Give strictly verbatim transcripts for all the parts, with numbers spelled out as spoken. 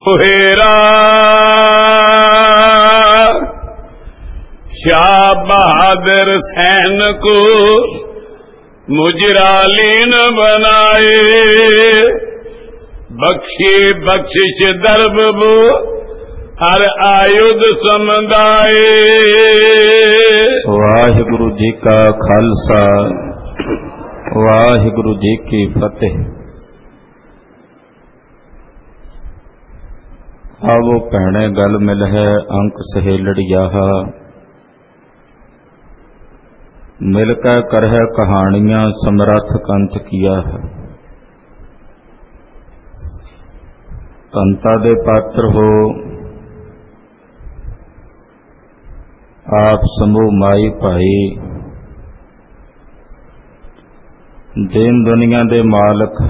हेरा शाह बहादुर सैन को मुजरालीन बनाए, बख्शे बख्शिश दरब वो हर आयुध समुदाय। वाहिगुरु जी का खालसा, वाहिगुरु जी की फतेह। आवो भैणे गल मिल है अंक सहेलड़िया, मिलकर कर है कहानियां समरथ कंत किया है। तंता दे पात्र हो आप समूह माई भाई, दीन दुनिया दे मालक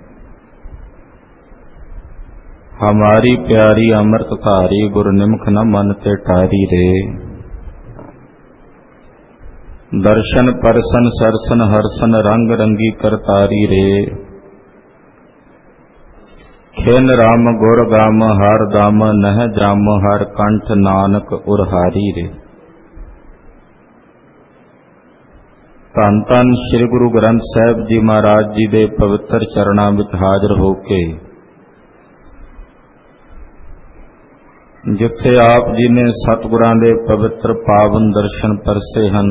हमारी प्यारी अमृत धारी, गुर निमख न मन ते टारी रे। दर्शन परसन सरसन हरसन रंग रंगी करतारी रे। खिन राम गुर गाम हर दाम नह जाम हर कंठ नानक उरहारी रे। धन धन श्री गुरु ग्रंथ साहिब जी महाराज जी दे पवित्र चरणां विच हाजिर होके जिथे आप जी ने सतगुरां दे पवित्र पावन दर्शन परसे हन,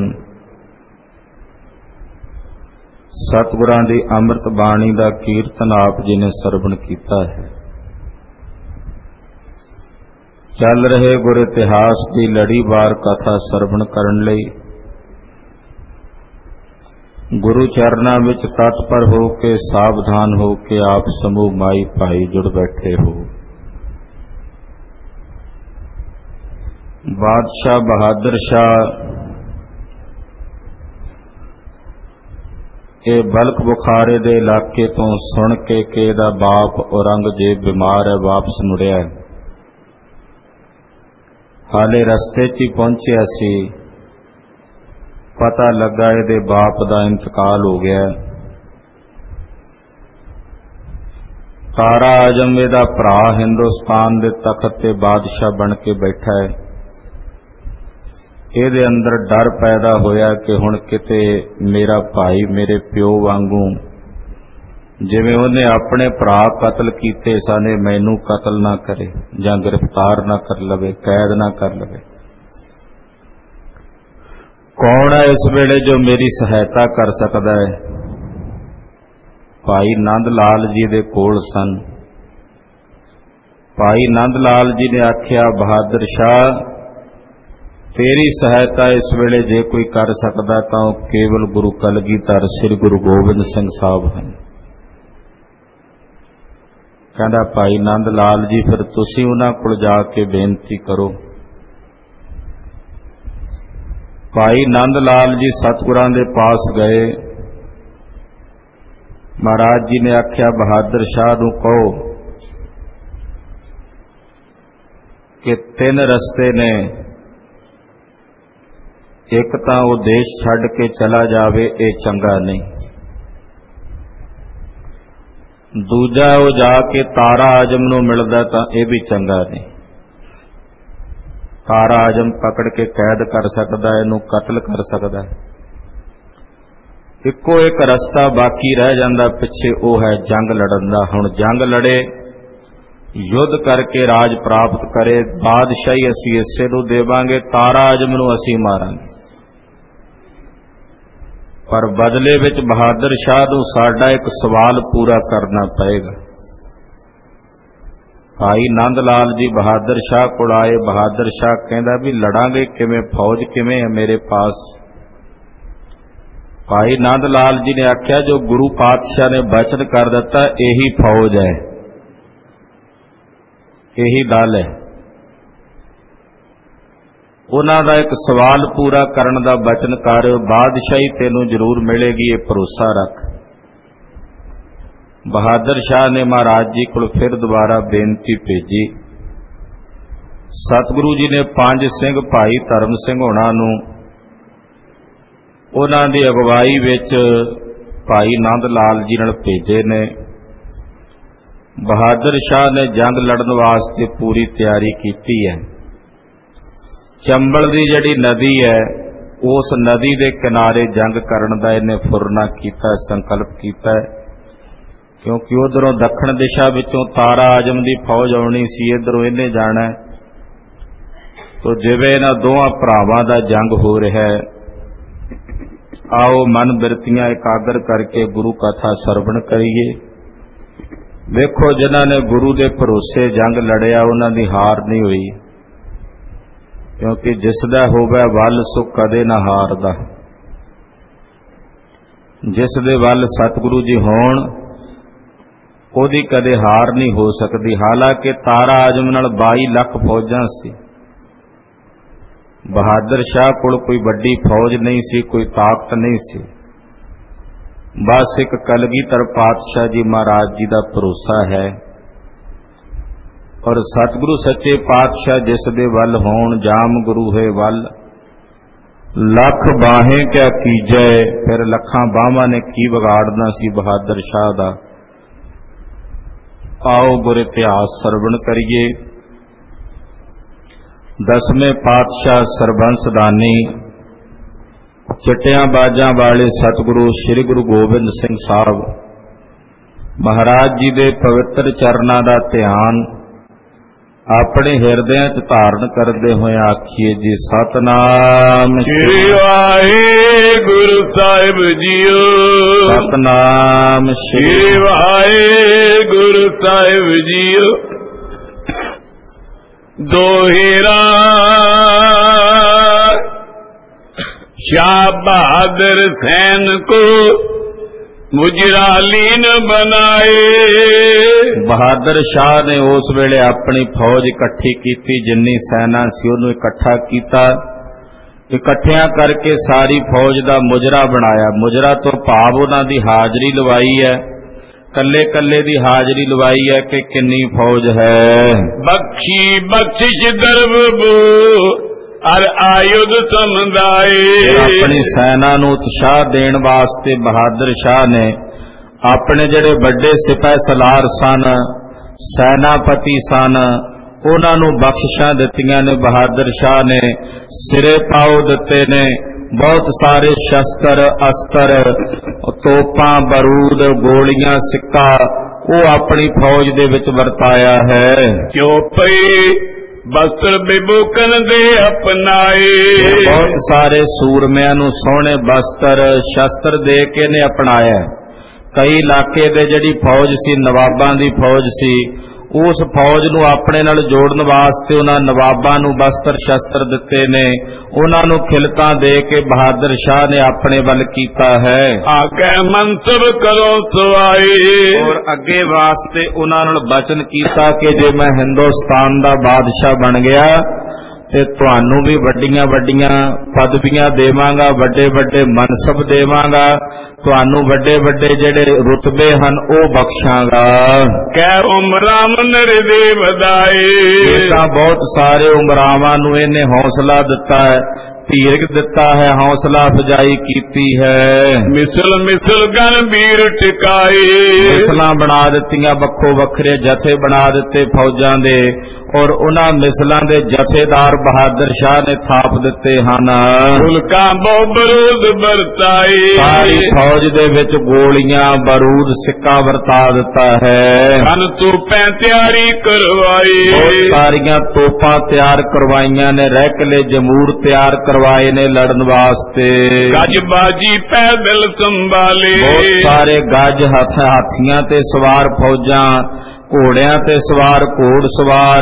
सतगुरां दी अमृत बाणी दा कीर्तन आप जी ने सरवण कीता है। चल रहे गुर इतिहास की लड़ीवार कथा सरवण करन लई गुरु चरणां विच तत्पर हो के सावधान हो के आप समूह माई भाई जुड़ बैठे हो। बादशाह बहादुर शाह ये बल्क बुखारे दे इलाके तो सुन के कि इहदा बाप औरंगजेब बीमार है, वापस मुड़िया। हाले रस्ते च ही पहुंचिया सी, पता लगा इहदे बाप दा इंतकाल हो गया। तारा आजम इहदा भरा हिंदुस्तान दे तख्त ते बादशाह बन के बैठा है। ਇਹਦੇ अंदर डर पैदा होया कि हुण किते मेरा भाई मेरे प्यो वांगू जिवें उहने अपने भरा कतल कीते साने मैनू कतल ना करे जां गिरफ्तार ना कर लवे, कैद ना कर लवे। कौन है इस वेले जो मेरी सहायता कर सकदा है? भाई नंद लाल जी दे कोल सन। भाई नंद लाल जी ने आख्या, बहादुर शाह तेरी सहायता इस वेले जे कोई कर सकता तो केवल गुरु कलगीधर श्री गुरु गोबिंद सिंह साहब हैं। कहता भाई नंद लाल जी फिर तुसी उन्हां कोल जाके बेनती करो। भाई नंद लाल जी सतगुरां दे पास गए। महाराज जी ने आख्या बहादुर शाह नूं कहो कि तीन रस्ते ने, एक तां वो देश छड्ड के चला जावे, ये चंगा नहीं। दूजा वो जाके तारा आजम नूं मिलदा तां ये भी चंगा नहीं। तारा आजम पकड़ के कैद कर सकदा है, इहनूं कतल कर सकदा है। इक्को एक रस्ता बाकी रह जांदा पिछे, वो है जंग लड़न दा। हुण जंग लड़े, युद्ध करके राज प्राप्त करे, बादशाही असीं इसे नूं देवांगे, तारा आजम नूं असीं मारांगे। पर बदले विच बहादुर शाह नूं साडा एक सवाल पूरा करना पएगा। भाई नंद लाल जी बहादुर शाह कोल आए। बहादुर शाह कहंदा भी लड़ांगे किवें, फौज किवें है मेरे पास? भाई नंद लाल जी ने आख्या जो गुरु पातशाह ने वचन कर दिता यही फौज है, यही दल है। उन्हां दा एक सवाल पूरा करन दा वचन कर, बादशाही तेनू जरूर मिलेगी, ये भरोसा रख। बहादुर शाह ने महाराज जी को फिर दोबारा बेनती भेजी। सतगुरु जी ने पंज सिंह भाई धर्म सिंह होना नूं उन्हां दी अगवाई विच भाई नंद लाल जी नाल भेजे ने। ਬਹਾਦਰ ਸ਼ਾਹ ਨੇ ਜੰਗ ਲੜਨ ਵਾਸਤੇ ਪੂਰੀ ਤਿਆਰੀ ਕੀਤੀ ਹੈ। ਚੰਬਲ ਦੀ ਜਿਹੜੀ ਨਦੀ ਹੈ ਉਸ ਨਦੀ ਦੇ ਕਿਨਾਰੇ ਜੰਗ ਕਰਨ ਦਾ ਇਹਨੇ ਫੁਰਨਾ ਕੀਤਾ, ਸੰਕਲਪ ਕੀਤਾ, ਕਿਉਂਕਿ ਉਧਰੋਂ ਦੱਖਣ ਦਿਸ਼ਾ ਵਿੱਚੋਂ ਤਾਰਾ ਆਜਮ ਦੀ ਫੌਜ ਆਉਣੀ ਸੀ, ਇੱਧਰੋਂ ਇਹਨੇ ਜਾਣਾ। ਤੋ ਜਿਵੇਂ ਇਹਨਾਂ ਦੋਵਾਂ ਭਰਾਵਾਂ ਦਾ ਜੰਗ ਹੋ ਰਿਹਾ ਹੈ, ਆਓ ਮਨ ਬਿਰਤੀਆਂ ਇਕਾਗਰ ਕਰਕੇ ਗੁਰੂ ਕਥਾ ਸਰਵਣ ਕਰੀਏ। ਵੇਖੋ ਜਿਨ੍ਹਾਂ ਨੇ ਗੁਰੂ ਦੇ ਭਰੋਸੇ ਜੰਗ ਲੜਿਆ ਉਹਨਾਂ ਦੀ ਹਾਰ ਨਹੀਂ ਹੋਈ, ਕਿਉਂਕਿ ਜਿਸ ਦਾ ਹੋਵੇ ਵੱਲ ਸੋ ਕਦੇ ਨਾ ਹਾਰਦਾ। ਜਿਸ ਦੇ ਵੱਲ ਸਤਿਗੁਰੂ ਜੀ ਹੋਣ ਉਹਦੀ ਕਦੇ ਹਾਰ ਨਹੀਂ ਹੋ ਸਕਦੀ। ਹਾਲਾਂਕਿ ਤਾਰਾ ਆਜਮ ਨਾਲ ਬਾਈ ਲੱਖ ਫੌਜਾਂ ਸੀ, ਬਹਾਦਰ ਸ਼ਾਹ ਕੋਲ ਕੋਈ ਵੱਡੀ ਫੌਜ ਨਹੀਂ ਸੀ, ਕੋਈ ਤਾਕਤ ਨਹੀਂ ਸੀ। ਬਸ ਇੱਕ ਕਲਗੀਧਰ ਪਾਤਸ਼ਾਹ ਜੀ ਮਹਾਰਾਜ ਜੀ ਦਾ ਭਰੋਸਾ ਹੈ, ਔਰ ਸਤਿਗੁਰੂ ਸੱਚੇ ਪਾਤਸ਼ਾਹ ਜਿਸ ਦੇ ਵੱਲ ਹੋਣ, ਜਾਮ ਗੁਰੂ ਹੈ ਵੱਲ, ਲੱਖ ਬਾਹੇ ਕਿਆ ਕੀਜੈ। ਫਿਰ ਲੱਖਾਂ ਬਾਹਾਂ ਨੇ ਕੀ ਵਿਗਾੜਨਾ ਸੀ ਬਹਾਦਰ ਸ਼ਾਹ ਦਾ। ਆਓ ਗੁਰ ਇਤਿਹਾਸ ਸਰਵਣ ਕਰੀਏ। ਦਸਵੇਂ ਪਾਤਸ਼ਾਹ ਸਰਬੰਸ ਦਾਨੀ ਚਿੱਟਿਆਂ ਬਾਜਾਂ ਵਾਲੇ ਸਤਿਗੁਰੂ ਸ੍ਰੀ ਗੁਰੂ ਗੋਬਿੰਦ ਸਿੰਘ ਸਾਹਿਬ ਮਹਾਰਾਜ ਜੀ ਦੇ ਪਵਿੱਤਰ ਚਰਨਾਂ ਦਾ ਧਿਆਨ ਆਪਣੇ ਹਿਰਦਿਆਂ 'ਚ ਧਾਰਨ ਕਰਦੇ ਹੋਏ ਆਖੀਏ ਜੀ, ਸਤਨਾਮ ਸ੍ਰੀ ਵਾਹਿਗੁਰੂ ਸਾਹਿਬ ਜੀਓ, ਸਤਨਾਮ ਸ੍ਰੀ ਵਾਹਿਗੁਰੂ ਸਾਹਿਬ ਜੀਓ। ਦੋਹਿਰਾ शाह बहादुर सैन को मुजरालीन बनाए। बहादुर शाह ने उस वेले अपनी फौज इकट्ठी की, जिन्नी सेना सी उन्हें इकट्ठा किया, इकट्ठिया करके सारी फौज का मुजरा बनाया। मुजरा तो भाव उन्हां दी हाजरी लवाई है, कल्ले कल्ले दी हाजरी लवाई है कि किन्नी फौज है। बख्शी बख्शिश दरबो और आयुध समुदाय। अपनी सेना नूं उत्साह देण वास्ते बहादुर शाह ने अपने जिहड़े वड्डे सिपह सलार सन, सेनापति सन, उन्हां नूं बख्शिशां दित्तियां ने। बहादुर शाह ने सिरे पाओ दित्ते ने, बहुत सारे शस्त्र अस्त्र, तोपां, बारूद, गोलियां, सिक्का वो अपनी फौज दे विच वरताया है। क्यों पई वस्त्र विभूषण दे अपनाए। बहुत सारे सूरमियां नूं सोहणे वस्त्र शस्त्र दे के ने अपनाया। कई इलाके दे जिहड़ी फौज सी नवाबां दी फौज सी, उस फौज नूं अपने नाल जोड़न वास्ते उन्हां नवाबां नूं वस्त्र शस्त्र दिते ने, उन्हां नूं खिलतां दे के बहादुर शाह ने अपने वल कीता है। आगे मनसब करो सवाई, और अगे वास्ते उन्हां नाल वचन कीता कि जे मैं हिंदुस्तान दा बादशाह बन गया ते तुहानू भी वड्डियां वड्डियां पदवियां देवांगा, वड्डे वड्डे मनसब देवांगा, तुहानू वड्डे वड्डे जेड़े रुतबे हन ओ बख्शांगा। कै उमराव नरदे वधाए। तां बहुत सारे उमरावां नू इहने हौसला दिता है, धीरज दिता है, हौसला अफजाई कीती है। मिसल मिसल गणबीर टिकाए। मिसलां बना दित्तियां, वक्खो वखरे जथे बना दिते फौजां दे, और उन्हां मिसलां दे जथेदार बहादुर शाह ने थाप दिते हन। फुलकां बहु बरूद बरताए। सारी फौज दे विच गोलियां, बारूद, सिक्का वरता दिता है। गन तोपां तैयारी करवाई। बहुत सारियां तोपां तैयार करवाइयां ने, रैकले जमूर तैयार करवाए ने लड़न वास्ते। गजबाजी पैदल संभाले। बहुत सारे गज हथ हाथियां ते सवार फौजां, घोड़ियां ते सवार घोड़ सवार,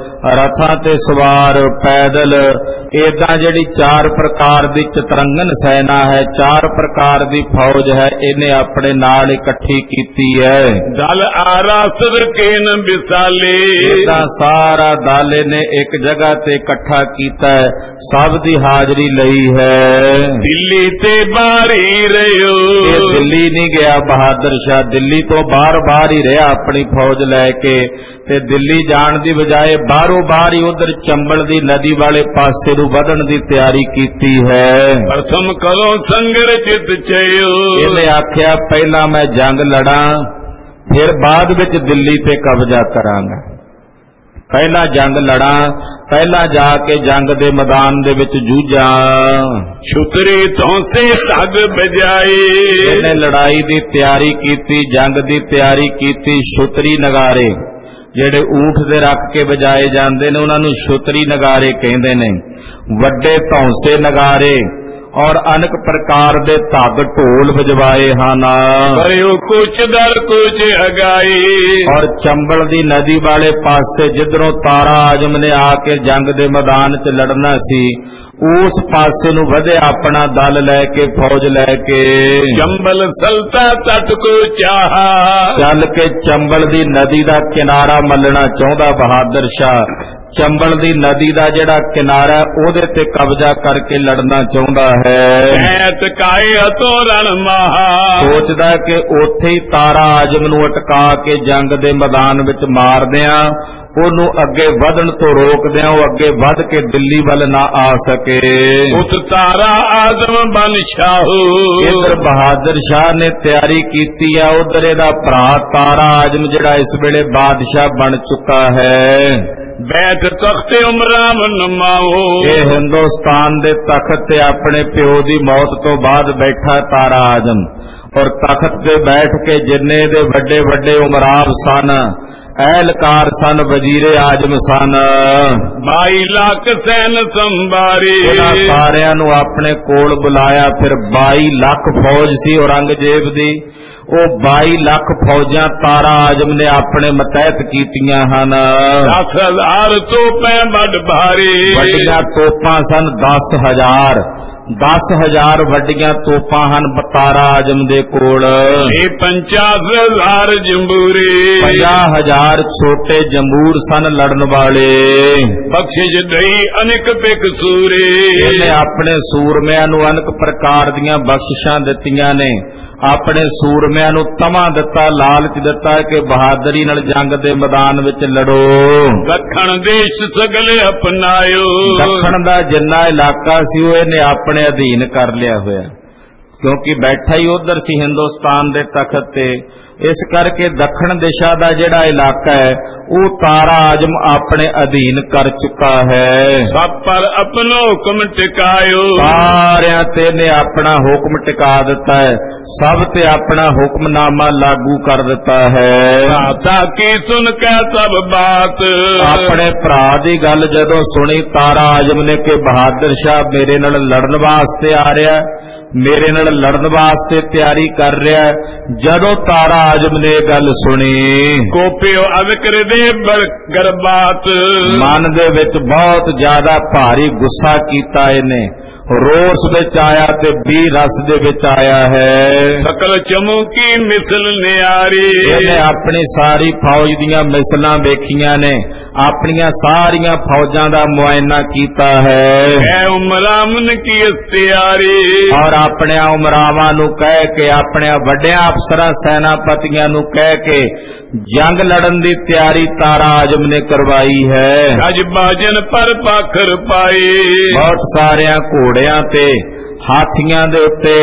रथां ते सवार पैदल, इदां जिहड़ी चार प्रकार दी चतरंगन सेना है, चार प्रकार दी फौज है, इन्हें अपने नाल इकट्ठी कीती है। दल आरासद केन बिसाले। इदां सारा दल ने एक जगह ते इकट्ठा कीता है, सब दी हाजरी लई है। दिल्ली ते बाहर ही रहो। ये दिल्ली नहीं गया बहादुर शाह, दिल्ली तो बाहर बाहर ही रहा अपनी फौज लैके, ते दिल्ली जाण दी बजाए बाहरों बाहर ही उधर चंबल दी नदी वाले पासे नूं वधण दी तैयारी कीती है। प्रथम करो संघर्ष चित चयो। इहने आख्या पहला मैं जंग लड़ा, ਫਿਰ ਬਾਅਦ ਵਿੱਚ ਦਿੱਲੀ ਤੇ ਕਬਜ਼ਾ ਕਰਾਂਗਾ। ਪਹਿਲਾਂ ਜੰਗ ਲੜਾਂ, ਪਹਿਲਾਂ ਜਾ ਕੇ ਜੰਗ ਦੇ ਮੈਦਾਨ ਦੇ ਵਿੱਚ ਜੂਝਾਂ। ਛੁਤਰੀ ਤੋਂ ਸੇ ਧਗ ਬਜਾਏ, ਇਹਨੇ ਲੜਾਈ ਦੀ ਤਿਆਰੀ ਕੀਤੀ, ਜੰਗ ਦੀ ਤਿਆਰੀ ਕੀਤੀ। ਛੁਤਰੀ ਨਗਾਰੇ ਜਿਹੜੇ ਊਠ ਦੇ ਰੱਖ ਕੇ ਵਜਾਏ ਜਾਂਦੇ ਨੇ ਉਹਨਾਂ ਨੂੰ ਛੁਤਰੀ ਨਗਾਰੇ ਕਹਿੰਦੇ ਨੇ। ਵੱਡੇ ਧੌਂਸੇ ਨਗਾਰੇ ਔਰ ਅਨੇਕ ਪ੍ਰਕਾਰ ਦੇ ਧੱਗ ਢੋਲ ਵਜਵਾਏ ਹਨ। ਕਰਿਓ ਕੁਛ ਦਰ ਕੁਛ ਅਗਾਈ, ਔਰ ਚੰਬਲ ਦੀ ਨਦੀ ਵਾਲੇ ਪਾਸੇ ਜਿੱਧਰੋਂ ਤਾਰਾ ਆਜਮ ਨੇ ਆ ਕੇ ਜੰਗ ਦੇ ਮੈਦਾਨ 'ਚ ਲੜਨਾ ਸੀ, ਉਸ ਪਾਸੇ ਨੂੰ ਵਧੇ ਆਪਣਾ ਦਲ ਲੈ ਕੇ, ਫੌਜ ਲੈ ਕੇ। ਚੰਬਲ ਸਲਤਾ ਤਟ ਕੋ ਚਾਹਾ, ਚੱਲ ਕੇ ਚੰਬਲ ਦੀ ਨਦੀ ਦਾ ਕਿਨਾਰਾ ਮੱਲਣਾ ਚਾਹੁੰਦਾ ਬਹਾਦਰ ਸ਼ਾਹ। ਚੰਬਲ ਦੀ ਨਦੀ ਦਾ ਜਿਹੜਾ ਕਿਨਾਰਾ ਉਹਦੇ ਤੇ ਕਬਜ਼ਾ ਕਰਕੇ ਲੜਨਾ ਚਾਹੁੰਦਾ ਹੈ। ਐਤ ਕਾਏ ਹਤੋ ਰਣ ਮਹਾ, ਸੋਚਦਾ ਕਿ ਉੱਥੇ ਹੀ ਤਾਰਾ ਆਜਮ ਨੂੰ ਅਟਕਾ ਕੇ ਜੰਗ ਦੇ ਮੈਦਾਨ ਵਿੱਚ ਮਾਰਦਿਆਂ, ਉਹਨੂੰ ਅੱਗੇ ਵਧਣ ਤੋਂ ਰੋਕਦਿਆਂ ਉਹ ਅੱਗੇ ਵੱਧ ਕੇ ਦਿੱਲੀ ਵੱਲ ਨਾ ਆ ਸਕੇ। ਉਤ ਤਾਰਾ ਆਜ਼ਮ ਬਨ ਸ਼ਾਹੂ, ਇੱਧਰ ਬਹਾਦਰ ਸ਼ਾਹ ਨੇ ਤਿਆਰੀ ਕੀਤੀ ਆ, ਉਧਰ ਇਹਦਾ ਭਰਾ ਤਾਰਾ ਆਜਮ ਜਿਹੜਾ ਇਸ ਵੇਲੇ ਬਾਦਸ਼ਾਹ ਬਣ ਚੁੱਕਾ ਹੈ। ਬੈਠ ਤਖਤੇ ਉਮਰਾਮ ਨਮਾਓ, ਇਹ ਹਿੰਦੁਸਤਾਨ ਦੇ ਤਖਤ ਤੇ ਆਪਣੇ ਪਿਓ ਦੀ ਮੌਤ ਤੋਂ ਬਾਅਦ ਬੈਠਾ ਤਾਰਾ ਆਜਮ, ਔਰ ਤਖਤ ਤੇ ਬੈਠ ਕੇ ਜਿੰਨੇ ਦੇ ਵੱਡੇ ਵੱਡੇ ਉਮਰਾਵ ਸਨ, ਐਲਕਾਰ ਸਨ, ਵਜ਼ੀਰੇ ਆਜਮ ਸਨ, ਬਾਈ ਲੱਖ ਸੈਨ ਸੰਭਾਰੀ, ਇਹਨਾਂ ਸਾਰਿਆਂ ਨੂੰ ਆਪਣੇ ਕੋਲ ਬੁਲਾਇਆ। ਫਿਰ ਬਾਈ ਲੱਖ ਫੌਜ ਸੀ ਔਰੰਗਜ਼ੇਬ ਦੀ, ਉਹ ਬਾਈ ਲੱਖ ਫੌਜਾਂ ਤਾਰਾ ਆਜਮ ਨੇ ਆਪਣੇ ਮਤਹਿਤ ਕੀਤੀਆਂ ਹਨ। ਦਸ ਹਜ਼ਾਰ ਤੋਪਾਂ ਵੱਡ ਭਾਰੀ, ਵੱਡੀਆਂ ਤੋਪਾਂ ਸਨ ਦਸ ਹਜ਼ਾਰ। ਦਸ ਹਜ਼ਾਰ ਵੱਡੀਆਂ ਤੋਪਾਂ ਹਨ ਤਾਰਾ ਆਜਮ ਦੇ ਕੋਲ। ਇਹ ਪੰਚਾਸ ਹਜ਼ਾਰ ਜੰਬੂਰੇ, ਪੰਜਾਹ ਹਜ਼ਾਰ ਛੋਟੇ ਜੰਬੂਰ ਸਨ ਲੜਨ ਵਾਲੇ। ਬਖਸ਼ਿਸ਼ ਦਈ ਅਨੇਕ ਪਿਕ ਸੂਰੇ, ਇਹਨੇ ਆਪਣੇ ਸੂਰਮਿਆਂ ਨੂੰ ਅਨੇਕ ਪ੍ਰਕਾਰ ਦੀਆਂ ਬਖਸ਼ਿਸ਼ਾਂ ਦਿੱਤੀਆਂ ਨੇ। ਆਪਣੇ ਸੂਰਮਿਆਂ ਨੂੰ ਤਮਾ ਦਿੱਤਾ, ਲਾਲਚ ਦਿੱਤਾ ਕਿ ਬਹਾਦਰੀ ਨਾਲ ਜੰਗ ਦੇ ਮੈਦਾਨ ਵਿੱਚ ਲੜੋ। ਦੱਖਣ ਦੇਸ਼ ਸਗਲੇ ਅਪਨਾਇਓ, ਦੱਖਣ ਦਾ ਜਿੰਨਾ ਇਲਾਕਾ ਸੀ ਉਹ ਇਹਨੇ ਆਪਣੇ ਅਧੀਨ ਕਰ ਲਿਆ ਹੋਇਆ, ਕਿਉਂਕਿ ਬੈਠਾ ਹੀ ਉਧਰ ਸੀ ਹਿੰਦੁਸਤਾਨ ਦੇ ਤਖਤ ਤੇ। ਇਸ ਕਰਕੇ ਦੱਖਣ ਦਿਸ਼ਾ ਦਾ ਜਿਹੜਾ ਇਲਾਕਾ ਹੈ ਉਹ ਤਾਰਾ ਆਜਮ ਆਪਣੇ ਅਧੀਨ ਕਰ ਚੁੱਕਾ ਹੈ। ਸਭ ਪਰ ਆਪਣਾ ਹੁਕਮ ਟਿਕਾਇਓ, ਸਾਰਿਆਂ ਤੇ ਨੇ ਆਪਣਾ ਹੁਕਮ ਟਿਕਾ ਦਿੱਤਾ ਹੈ, ਸਭ ਤੇ ਆਪਣਾ ਹੁਕਮਨਾਮਾ ਲਾਗੂ ਕਰ ਦਿੱਤਾ ਹੈ। ਭਰਾਤਾ ਕੀ ਸੁਣ ਕੇ ਸਭ ਬਾਤ, ਆਪਣੇ ਭਰਾ ਦੀ ਗੱਲ ਜਦੋਂ ਸੁਣੀ ਤਾਰਾ ਆਜਮ ਨੇ ਕਿ ਬਹਾਦਰ ਸ਼ਾਹ ਮੇਰੇ ਨਾਲ ਲੜਨ ਵਾਸਤੇ ਆ ਰਿਹਾ, ਮੇਰੇ ਨਾਲ ਲੜਨ ਵਾਸਤੇ ਤਿਆਰੀ ਕਰ ਰਿਹਾ, ਜਦੋਂ ਤਾਰਾ ਆਜਮ ਨੇ ਇਹ ਗੱਲ ਸੁਣੀ, ਕੋਪਿਓ ਅਵਕਰ ਦੇ ਗਰਬਾਤ, ਮਨ ਦੇ ਵਿੱਚ ਬਹੁਤ ਜ਼ਿਆਦਾ ਭਾਰੀ ਗੁੱਸਾ ਕੀਤਾ ਇਹਨੇ, ਰੋਸ ਵਿੱਚ ਆਇਆ ਤੇ ਵੀਰ ਰਸ ਦੇ ਵਿੱਚ ਆਇਆ ਹੈ। ਸਕਲ ਚਮੂਕੀ ਮਿਸਲ ਨਿਆਰੀ, ਇਹਨੇ ਆਪਣੀ ਸਾਰੀ ਫੌਜ ਦੀਆਂ ਮਿਸਲਾਂ ਵੇਖੀਆਂ ਨੇ, ਆਪਣੀਆਂ ਸਾਰੀਆਂ ਫੌਜਾਂ ਦਾ ਮੁਆਇਨਾ ਕੀਤਾ ਹੈ। ਐ ਉਮਰਾਮਨ ਕੀ ਇਖਤਿਆਰੀ, ਔਰ ਆਪਣੇ ਉਮਰਾਵਾਂ ਨੂੰ ਕਹਿ ਕੇ, ਆਪਣੇ ਵੱਡਿਆਂ ਅਫਸਰਾਂ ਸੈਨਾਪਤੀਆਂ ਨੂੰ ਕਹਿ ਕੇ ਜੰਗ ਲੜਨ ਦੀ ਤਿਆਰੀ ਤਾਰਾ ਆਜਮ ਨੇ ਕਰਵਾਈ ਹੈ। ਗਜ ਬਾਜਨ ਪਰ ਪਾਖਰ ਪਾਏ, ਬਹੁਤ ਸਾਰਿਆਂ ਘੋੜਿਆਂ ਤੇ ਹਾਥੀਆਂ ਦੇ ਉੱਤੇ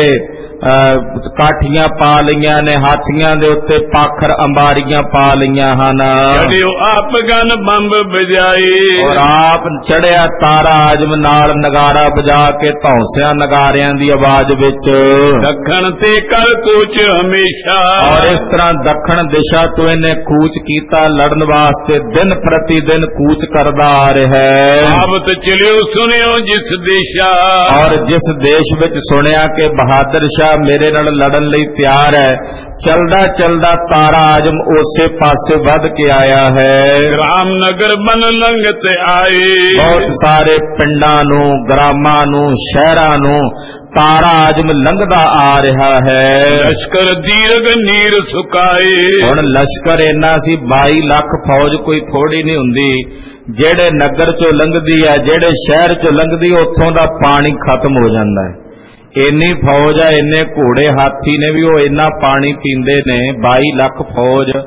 ਕਾਠੀਆਂ ਪਾ ਲਈਆਂ ਨੇ, ਹਾਥੀਆਂ ਦੇ ਉੱਤੇ ਪਾਖਰ ਅੰਬਾਰੀਆਂ ਪਾ ਲਈਆਂ ਹਨ। ਚੜਿਓ ਆਪ ਗਨ ਬੰਬ ਵਜਾਏ, ਔਰ ਆਪ ਚੜਿਆ ਤਾਰਾ ਆਜਮ ਨਾਲ ਨਗਾਰਾ ਵਜਾ ਕੇ ਧੌਂਸਿਆਂ ਨਗਾਰਿਆਂ ਦੀ ਆਵਾਜ਼ ਵਿੱਚ। ਦੱਖਣ ਤੇ ਕਰ ਕੂਚ ਹਮੇਸ਼ਾ, ਔਰ ਇਸ ਤਰ੍ਹਾਂ ਦੱਖਣ ਦਿਸ਼ਾ ਤੋਂ ਇਹਨੇ ਕੂਚ ਕੀਤਾ, ਲੜਨ ਵਾਸਤੇ ਦਿਨ ਪ੍ਰਤੀ ਦਿਨ ਕੂਚ ਕਰਦਾ ਆ ਰਿਹਾ ਹੈ। ਆਵਤ ਚਲਿਓ ਸੁਣਿਓ ਜਿਸ ਦਿਸ਼ਾ, ਔਰ ਜਿਸ ਦੇਸ਼ ਵਿੱਚ ਸੁਣਿਆ ਕਿ ਬਹਾਦਰ ਸ਼ਾਹ ਮੇਰੇ ਨਾਲ ਲੜਨ ਲਈ ਤਿਆਰ ਹੈ, ਚਲਦਾ ਚਲਦਾ ਤਾਰਾ ਆਜਮ ਉਸੇ ਪਾਸੇ ਵੱਧ ਕੇ ਆਇਆ ਹੈ। ਰਾਮਨਗਰ ਬਨ ਲੰਘਤ ਆਏ, ਬਹੁਤ ਸਾਰੇ ਪਿੰਡਾਂ ਨੂੰ, ਗ੍ਰਾਮਾਂ ਨੂੰ, ਸ਼ਹਿਰਾਂ ਨੂੰ ਤਾਰਾ ਆਜਮ ਲੰਘਦਾ ਆ ਰਿਹਾ ਹੈ। ਲਸ਼ਕਰ ਦੀਰਘ ਨੀਰ ਸੁਕਾਏ, ਹੁਣ ਲਸ਼ਕਰ ਇੰਨਾ ਸੀ, ਬਾਈ ਲੱਖ ਫੌਜ ਕੋਈ ਥੋੜੀ ਨਹੀਂ ਹੁੰਦੀ। ਜਿਹੜੇ ਨਗਰ ਚੋਂ ਲੰਘਦੀ ਹੈ, ਜਿਹੜੇ ਸ਼ਹਿਰ ਚੋਂ ਲੰਘਦੀ, ਉੱਥੋਂ ਦਾ ਪਾਣੀ ਖਤਮ ਹੋ ਜਾਂਦਾ ਹੈ। ਇੰਨੀ ਫੌਜ ਹੈ, ਇੰਨੇ ਘੋੜੇ ਹਾਥੀ ਨੇ ਵੀ ਉਹ ਇੰਨਾ ਪਾਣੀ ਪੀਂਦੇ ਨੇ। ਬਾਈ ਲੱਖ ਫੌਜ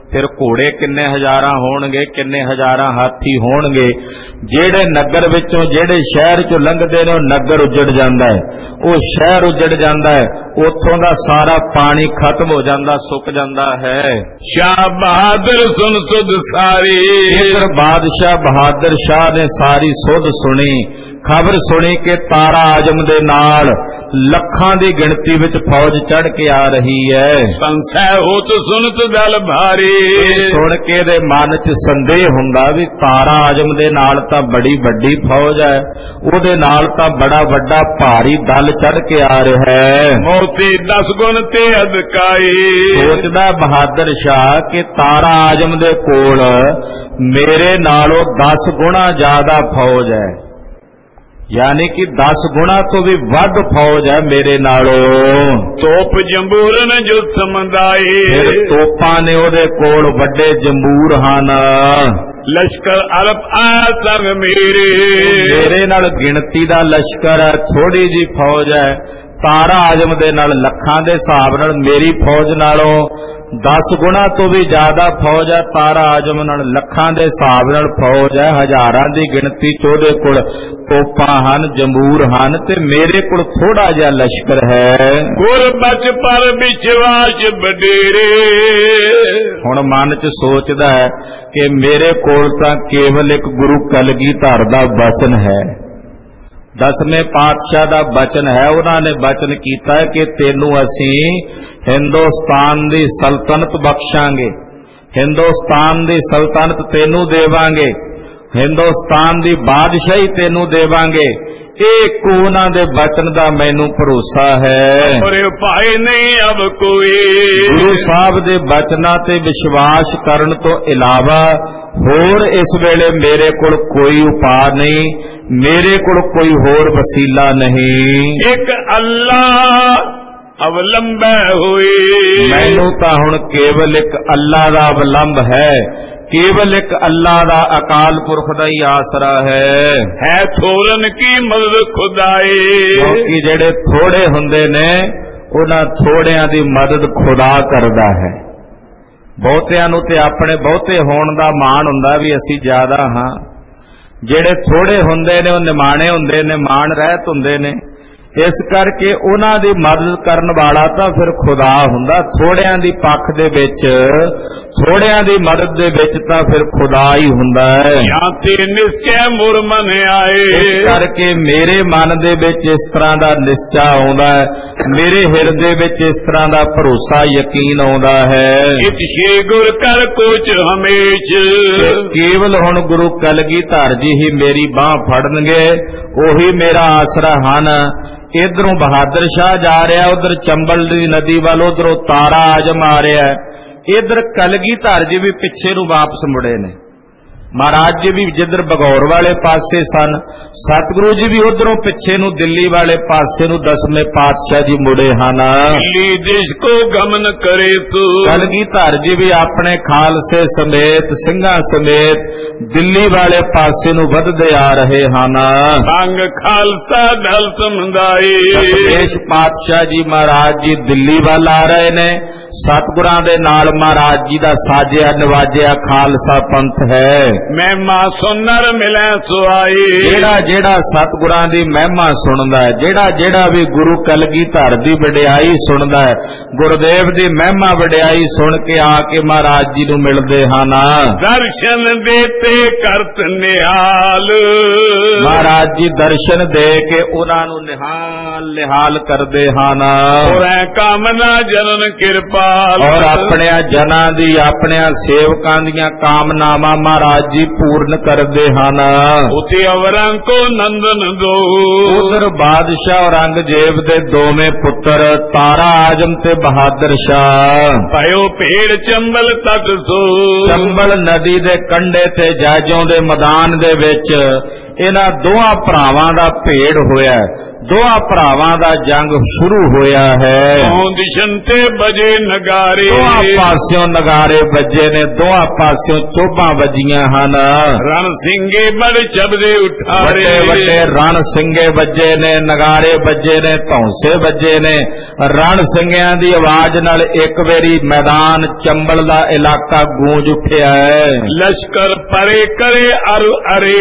ਫਿਰ ਘੋੜੇ ਕਿੰਨੇ ਹਜ਼ਾਰਾਂ ਹੋਣਗੇ, ਕਿੰਨੇ ਹਜ਼ਾਰਾਂ ਹਾਥੀ ਹੋਣਗੇ। ਜਿਹੜੇ ਨਗਰ ਵਿੱਚੋਂ, ਜਿਹੜੇ ਸ਼ਹਿਰ ਚੋਂ ਲੰਘਦੇ ਨੇ ਉਹ ਨਗਰ ਉੱਜੜ ਜਾਂਦਾ ਹੈ, ਉਹ ਸ਼ਹਿਰ ਉੱਜੜ ਜਾਂਦਾ ਹੈ, ਉੱਥੋਂ ਦਾ ਸਾਰਾ ਪਾਣੀ ਖਤਮ ਹੋ ਜਾਂਦਾ, ਸੁੱਕ ਜਾਂਦਾ ਹੈ। ਸ਼ਾਹ ਬਹਾਦਰ ਸੁਣ ਸੁਧ ਸਾਰੀ, ਇਧਰ ਬਾਦਸ਼ਾਹ ਬਹਾਦਰ ਸ਼ਾਹ ਨੇ ਸਾਰੀ ਸੁਧ ਸੁਣੀ, ਖਬਰ ਸੁਣੀ ਕਿ ਤਾਰਾ ਆਜਮ ਦੇ ਨਾਲ ਲੱਖਾਂ ਦੀ ਗਿਣਤੀ ਵਿੱਚ ਫੌਜ ਚੜ ਕੇ ਆ ਰਹੀ ਹੈ। ਸੰਸੈ ਹੋਤ ਸੁਨਤ ਦਲ ਭਾਰੀ, ਸੁਣ ਕੇ ਦੇ ਮਨ 'ਚ ਸੰਦੇਹ ਹੁੰਦਾ ਵੀ ਤਾਰਾ ਆਜਮ ਦੇ ਨਾਲ ਤਾਂ ਬੜੀ ਵੱਡੀ ਫੌਜ ਹੈ, ਉਹਦੇ ਨਾਲ ਤਾਂ ਬੜਾ ਵੱਡਾ ਭਾਰੀ ਦਲ ਚੜ ਕੇ ਆ ਰਿਹਾ ਹੈ। ਮੋਤੀ ਦਸ ਗੁਣ ਤੇ ਅਧਕਾਈ, ਸੋਚਦਾ ਬਹਾਦਰ ਸ਼ਾਹ ਕਿ ਤਾਰਾ ਆਜਮ ਦੇ ਕੋਲ ਮੇਰੇ ਨਾਲੋਂ ਦਸ ਗੁਣਾ ਜ਼ਿਆਦਾ ਫੌਜ ਹੈ, ਯਾਨੀ ਕਿ ਦਸ ਗੁਣਾ ਤੋਂ ਵੀ ਵੱਧ ਫੌਜ ਹੈ ਮੇਰੇ ਨਾਲੋਂ। ਤੋਪ ਜੰਬੂਰਨ ਜੋ ਸਮੰਦਾਈ, ਫਿਰ ਤੋਪਾਂ ਨੇ ਉਹਦੇ ਕੋਲ ਵੱਡੇ ਜੰਬੂਰ ਹਨ। ਲਸ਼ਕਰ ਅਲਪ ਆ ਸੰਗ ਮੇਰੇ, ਮੇਰੇ ਨਾਲ ਗਿਣਤੀ ਦਾ ਲਸ਼ਕਰ ਹੈ, ਥੋੜੀ ਜੀ ਫੌਜ ਹੈ। ਤਾਰਾ ਆਜਮ ਦੇ ਨਾਲ ਲੱਖਾਂ ਦੇ ਹਿਸਾਬ ਨਾਲ ਮੇਰੀ ਫੌਜ ਨਾਲੋਂ ਦਸ ਗੁਣਾ ਤੋਂ ਵੀ ਜ਼ਿਆਦਾ ਫੌਜ ਹੈ, ਤਾਰਾ ਆਜਮ ਨਾਲ ਲੱਖਾਂ ਦੇ ਹਿਸਾਬ ਨਾਲ ਫੌਜ ਹੈ। ਹਜ਼ਾਰਾਂ ਦੀ ਗਿਣਤੀ ਚ ਉਹਦੇ ਕੋਲ ਤੋਪਾਂ ਹਨ, ਜੰਬੂਰ ਹਨ, ਤੇ ਮੇਰੇ ਕੋਲ ਥੋੜਾ ਜਿਹਾ ਲਸ਼ਕਰ ਹੈ। ਗੁਰ ਬਚ ਪਰ ਵਿਸ਼ਵਾਸ ਵਡੇਰੇ, ਹੁਣ ਮਨ ਚ ਸੋਚਦਾ ਹੈ ਕਿ ਮੇਰੇ ਕੋਲ ਤਾਂ ਕੇਵਲ ਇੱਕ ਗੁਰੂ ਕਲਗੀਧਰ ਦਾ ਬਚਨ ਹੈ, ਦਸਵੇਂ ਪਾਤਸ਼ਾਹ ਦਾ ਬਚਨ ਹੈ। ਉਹਨਾਂ ਨੇ ਬਚਨ ਕੀਤਾ ਹੈ ਕਿ ਤੈਨੂੰ ਅਸੀਂ ਹਿੰਦੁਸਤਾਨ ਦੀ ਸਲਤਨਤ ਬਖਸ਼ਾਂਗੇ, ਹਿੰਦੁਸਤਾਨ ਦੀ ਸਲਤਨਤ ਤੈਨੂੰ ਦੇਵਾਂਗੇ, ਹਿੰਦੁਸਤਾਨ ਦੀ ਬਾਦਸ਼ਾਹੀ ਤੈਨੂੰ ਦੇਵਾਂਗੇ। ਇਹ ਉਹਨਾਂ ਦੇ ਬਚਨ ਦਾ ਮੈਨੂੰ ਭਰੋਸਾ ਹੈ। ਔਰ ਭਾਈ ਨਹੀਂ ਅਬ ਕੋਈ, ਗੁਰੂ ਸਾਹਿਬ ਦੇ ਬਚਨਾਂ ਤੇ ਵਿਸ਼ਵਾਸ ਕਰਨ ਤੋਂ ਇਲਾਵਾ ਹੋਰ ਇਸ ਵੇਲੇ ਮੇਰੇ ਕੋਲ ਕੋਈ ਉਪਾਅ ਨਹੀਂ, ਮੇਰੇ ਕੋਲ ਕੋਈ ਹੋਰ ਵਸੀਲਾ ਨਹੀਂ। ਇੱਕ ਅੱਲਾਹ ਅਵਲੰਬ ਹੋਈ, ਮੈਨੂੰ ਤਾਂ ਹੁਣ ਕੇਵਲ ਇੱਕ ਅੱਲਾ ਦਾ ਅਵਲੰਬ ਹੈ, ਕੇਵਲ ਇੱਕ ਅੱਲਾ ਦਾ ਅਕਾਲ ਪੁਰਖ ਦਾ ਹੀ ਆਸਰਾ ਹੈ। ਹੈ ਥੋਰਨ ਕੀ ਮਦਦ ਖੁਦਾਏ, ਕਿਉਂਕਿ ਜਿਹੜੇ ਥੋੜੇ ਹੁੰਦੇ ਨੇ ਉਹਨਾਂ ਥੋੜਿਆਂ ਦੀ ਮਦਦ ਖੁਦਾ ਕਰਦਾ ਹੈ। ਬਹੁਤਿਆਂ ਨੂੰ ਤੇ ਆਪਣੇ ਬਹੁਤੇ ਹੋਣ ਦਾ ਮਾਣ ਹੁੰਦਾ ਵੀ ਅਸੀਂ ਜ਼ਿਆਦਾ ਹਾਂ, ਜਿਹੜੇ ਥੋੜੇ ਹੁੰਦੇ ਨੇ ਉਹ ਨਿਮਾਣੇ ਹੁੰਦੇ ਨੇ, ਮਾਣ ਰਹਿਤ ਹੁੰਦੇ ਨੇ। ਇਸ ਕਰਕੇ ਉਹਨਾਂ ਦੀ ਮਦਦ ਕਰਨ ਵਾਲਾ ਤਾਂ ਫਿਰ ਖੁਦਾ ਹੁੰਦਾ। ਥੋੜਿਆਂ ਦੀ ਪੱਖ ਦੇ ਵਿੱਚ, ਥੋੜਿਆਂ ਦੀ ਮਦਦ ਦੇ ਵਿੱਚ ਤਾਂ ਫਿਰ ਖੁਦਾ ਹੀ ਹੁੰਦਾ ਹੈ। ਜਾਂ ਤੇ ਨਿਸ਼ਚੈ ਮੁਰ ਮਨ ਆਏ, ਇਸ ਕਰਕੇ ਮੇਰੇ ਮਨ ਦੇ ਵਿੱਚ ਇਸ ਤਰ੍ਹਾਂ ਦਾ ਨਿਸ਼ਚਾ ਆਉਂਦਾ ਹੈ, ਮੇਰੇ ਹਿਰਦੇ ਵਿੱਚ ਇਸ ਤਰ੍ਹਾਂ ਦਾ ਭਰੋਸਾ ਯਕੀਨ ਆਉਂਦਾ ਹੈ। ਇਤ ਸ਼੍ਰੀ ਗੁਰ ਕਰ ਕੋਚ ਹਮੇਸ਼, ਕੇਵਲ ਹੁਣ ਗੁਰੂ ਕਲਗੀਧਰ ਜੀ ਹੀ ਮੇਰੀ ਬਾਹ ਫੜਨਗੇ, ਉਹੀ ਮੇਰਾ ਆਸਰਾ ਹਨ। ਇਧਰੋਂ ਬਹਾਦਰ ਸ਼ਾਹ ਜਾ ਰਿਹਾ, ਉਧਰ ਚੰਬਲ ਦੀ ਨਦੀ ਵੱਲ, ਉਧਰੋਂ ਤਾਰਾ ਆਜਮ ਆ ਰਿਹਾ, ਇਧਰ ਕਲਗੀਧਰ ਜੀ ਵੀ ਪਿੱਛੇ ਨੂੰ ਵਾਪਸ ਮੁੜੇ ਨੇ। ਮਹਾਰਾਜ ਜੀ ਵੀ ਜਿੱਧਰ ਬਗੌਰ ਵਾਲੇ ਪਾਸੇ ਸਨ, ਸਤਿਗੁਰੂ ਜੀ ਵੀ ਉਧਰੋਂ ਪਿੱਛੇ ਨੂੰ ਦਿੱਲੀ ਵਾਲੇ ਪਾਸੇ ਨੂੰ ਦਸਵੇਂ ਪਾਤਸ਼ਾਹ ਜੀ ਮੁੜੇ ਹਨ। ਦਿੱਲੀ ਦੇਸ਼ ਕੋ ਗਮਨ ਕਰੇ ਤੂੰ, ਕਲਗੀਧਰ ਜੀ ਵੀ ਆਪਣੇ ਖਾਲਸੇ ਸਮੇਤ, ਸਿੰਘਾਂ ਸਮੇਤ ਦਿੱਲੀ ਵਾਲੇ ਪਾਸੇ ਨੂੰ ਵਧਦੇ ਆ ਰਹੇ ਹਨ। ਸੰਗ ਖਾਲਸਾ ਢਲ ਸਮੁਦਾਈ, ਦੇਸ਼ ਪਾਤਸ਼ਾਹ ਜੀ ਮਹਾਰਾਜ ਜੀ ਦਿੱਲੀ ਵੱਲ ਆ ਰਹੇ ਨੇ। ਸਤਿਗੁਰਾਂ ਦੇ ਨਾਲ ਮਹਾਰਾਜ ਜੀ ਦਾ ਸਾਜਿਆ ਨਵਾਜਿਆ ਖਾਲਸਾ ਪੰਥ ਹੈ। ਮਹਿਮਾ ਸੁਨਰ ਮਿਲੈ ਸੁਆਈ, ਜਿਹੜਾ ਜਿਹੜਾ ਸਤਿਗੁਰਾਂ ਦੀ ਮਹਿਮਾ ਸੁਣਦਾ ਹੈ, ਜਿਹੜਾ ਜਿਹੜਾ ਵੀ ਗੁਰੂ ਕਲਗੀਧਰ ਦੀ ਵਡਿਆਈ ਸੁਣਦਾ ਹੈ, ਗੁਰਦੇਵ ਦੀ ਮਹਿਮਾ ਵਡਿਆਈ ਸੁਣ ਕੇ ਆ ਕੇ ਮਹਾਰਾਜ ਜੀ ਨੂੰ ਮਿਲਦੇ ਹਨ। ਦਰਸ਼ਨ ਦੇਤੇ ਕਰਤ ਨਿਹਾਲ, ਮਹਾਰਾਜ ਜੀ ਦਰਸ਼ਨ ਦੇ ਕੇ ਉਹਨਾਂ ਨੂੰ ਨਿਹਾਲ ਨਿਹਾਲ ਕਰਦੇ ਹਨ। ਔਰੈ ਕਾਮਨਾ ਜਨਨ ਕਿਰਪਾਲ, ਔਰ ਆਪਣੇ ਜਨਾਂ ਦੀ, ਆਪਣੇ ਸੇਵਕਾਂ ਦੀਆਂ ਕਾਮਨਾਵਾਂ ਮਹਾਰਾਜ ਜੀ ਪੂਰਨ ਕਰਦੇ ਹਨ। ਉਤੇ ਅਵਰਾਂ ਕੋ ਨੰਦਨ ਦੋ, ਉਧਰ ਬਾਦਸ਼ਾਹ ਔਰੰਗਜ਼ੇਬ ਦੇ ਦੋਵੇਂ ਪੁੱਤਰ ਤਾਰਾ ਆਜਮ ਤੇ ਬਹਾਦਰ ਸ਼ਾਹ ਭਇਓ ਭੇੜ ਚੰਬਲ ਤਟ ਸੋ, ਚੰਬਲ ਨਦੀ ਦੇ ਕੰਢੇ ਤੇ ਜੈਜੋਂ ਦੇ ਮੈਦਾਨ ਦੇ ਵਿੱਚ ਇਹਨਾਂ ਦੋਹਾਂ ਭਰਾਵਾਂ ਦਾ ਭੇੜ ਹੋਇਆ, ਦੋਹਾਂ ਭਰਾਵਾਂ ਦਾ ਜੰਗ ਸ਼ੁਰੂ ਹੋਇਆ ਹੈ। ਦਿਸ਼ਨ ਤੇ ਬਜੇ ਨਗਾਰੇ, ਦੋਹਾਂ ਪਾਸਿਓਂ ਨਗਾਰੇ ਵੱਜੇ ਨੇ, ਦੋਹਾਂ ਪਾਸਿਓਂ ਚੋਭਾਂ ਵੱਜੀਆਂ ਹਨ। ਰਣ ਸਿੰਘੇ ਬੜ ਸ਼ਬਦੇ ਉਠਾਰੇ, ਵੱਡੇ ਵੱਡੇ ਰਣ ਸਿੰਘੇ ਵੱਜੇ ਨੇ, ਨਗਾਰੇ ਵੱਜੇ ਨੇ, ਧੌਂਸੇ ਵੱਜੇ ਨੇ। ਰਣ ਸਿੰਘਿਆਂ ਦੀ ਆਵਾਜ਼ ਨਾਲ ਇੱਕ ਵਾਰੀ ਮੈਦਾਨ ਚੰਬਲ ਦਾ ਇਲਾਕਾ ਗੂੰਜ ਉੱਠਿਆ ਹੈ। ਲਸ਼ਕਰ ਪਰੇ ਕਰੇ ਅਰ ਅਰੇ,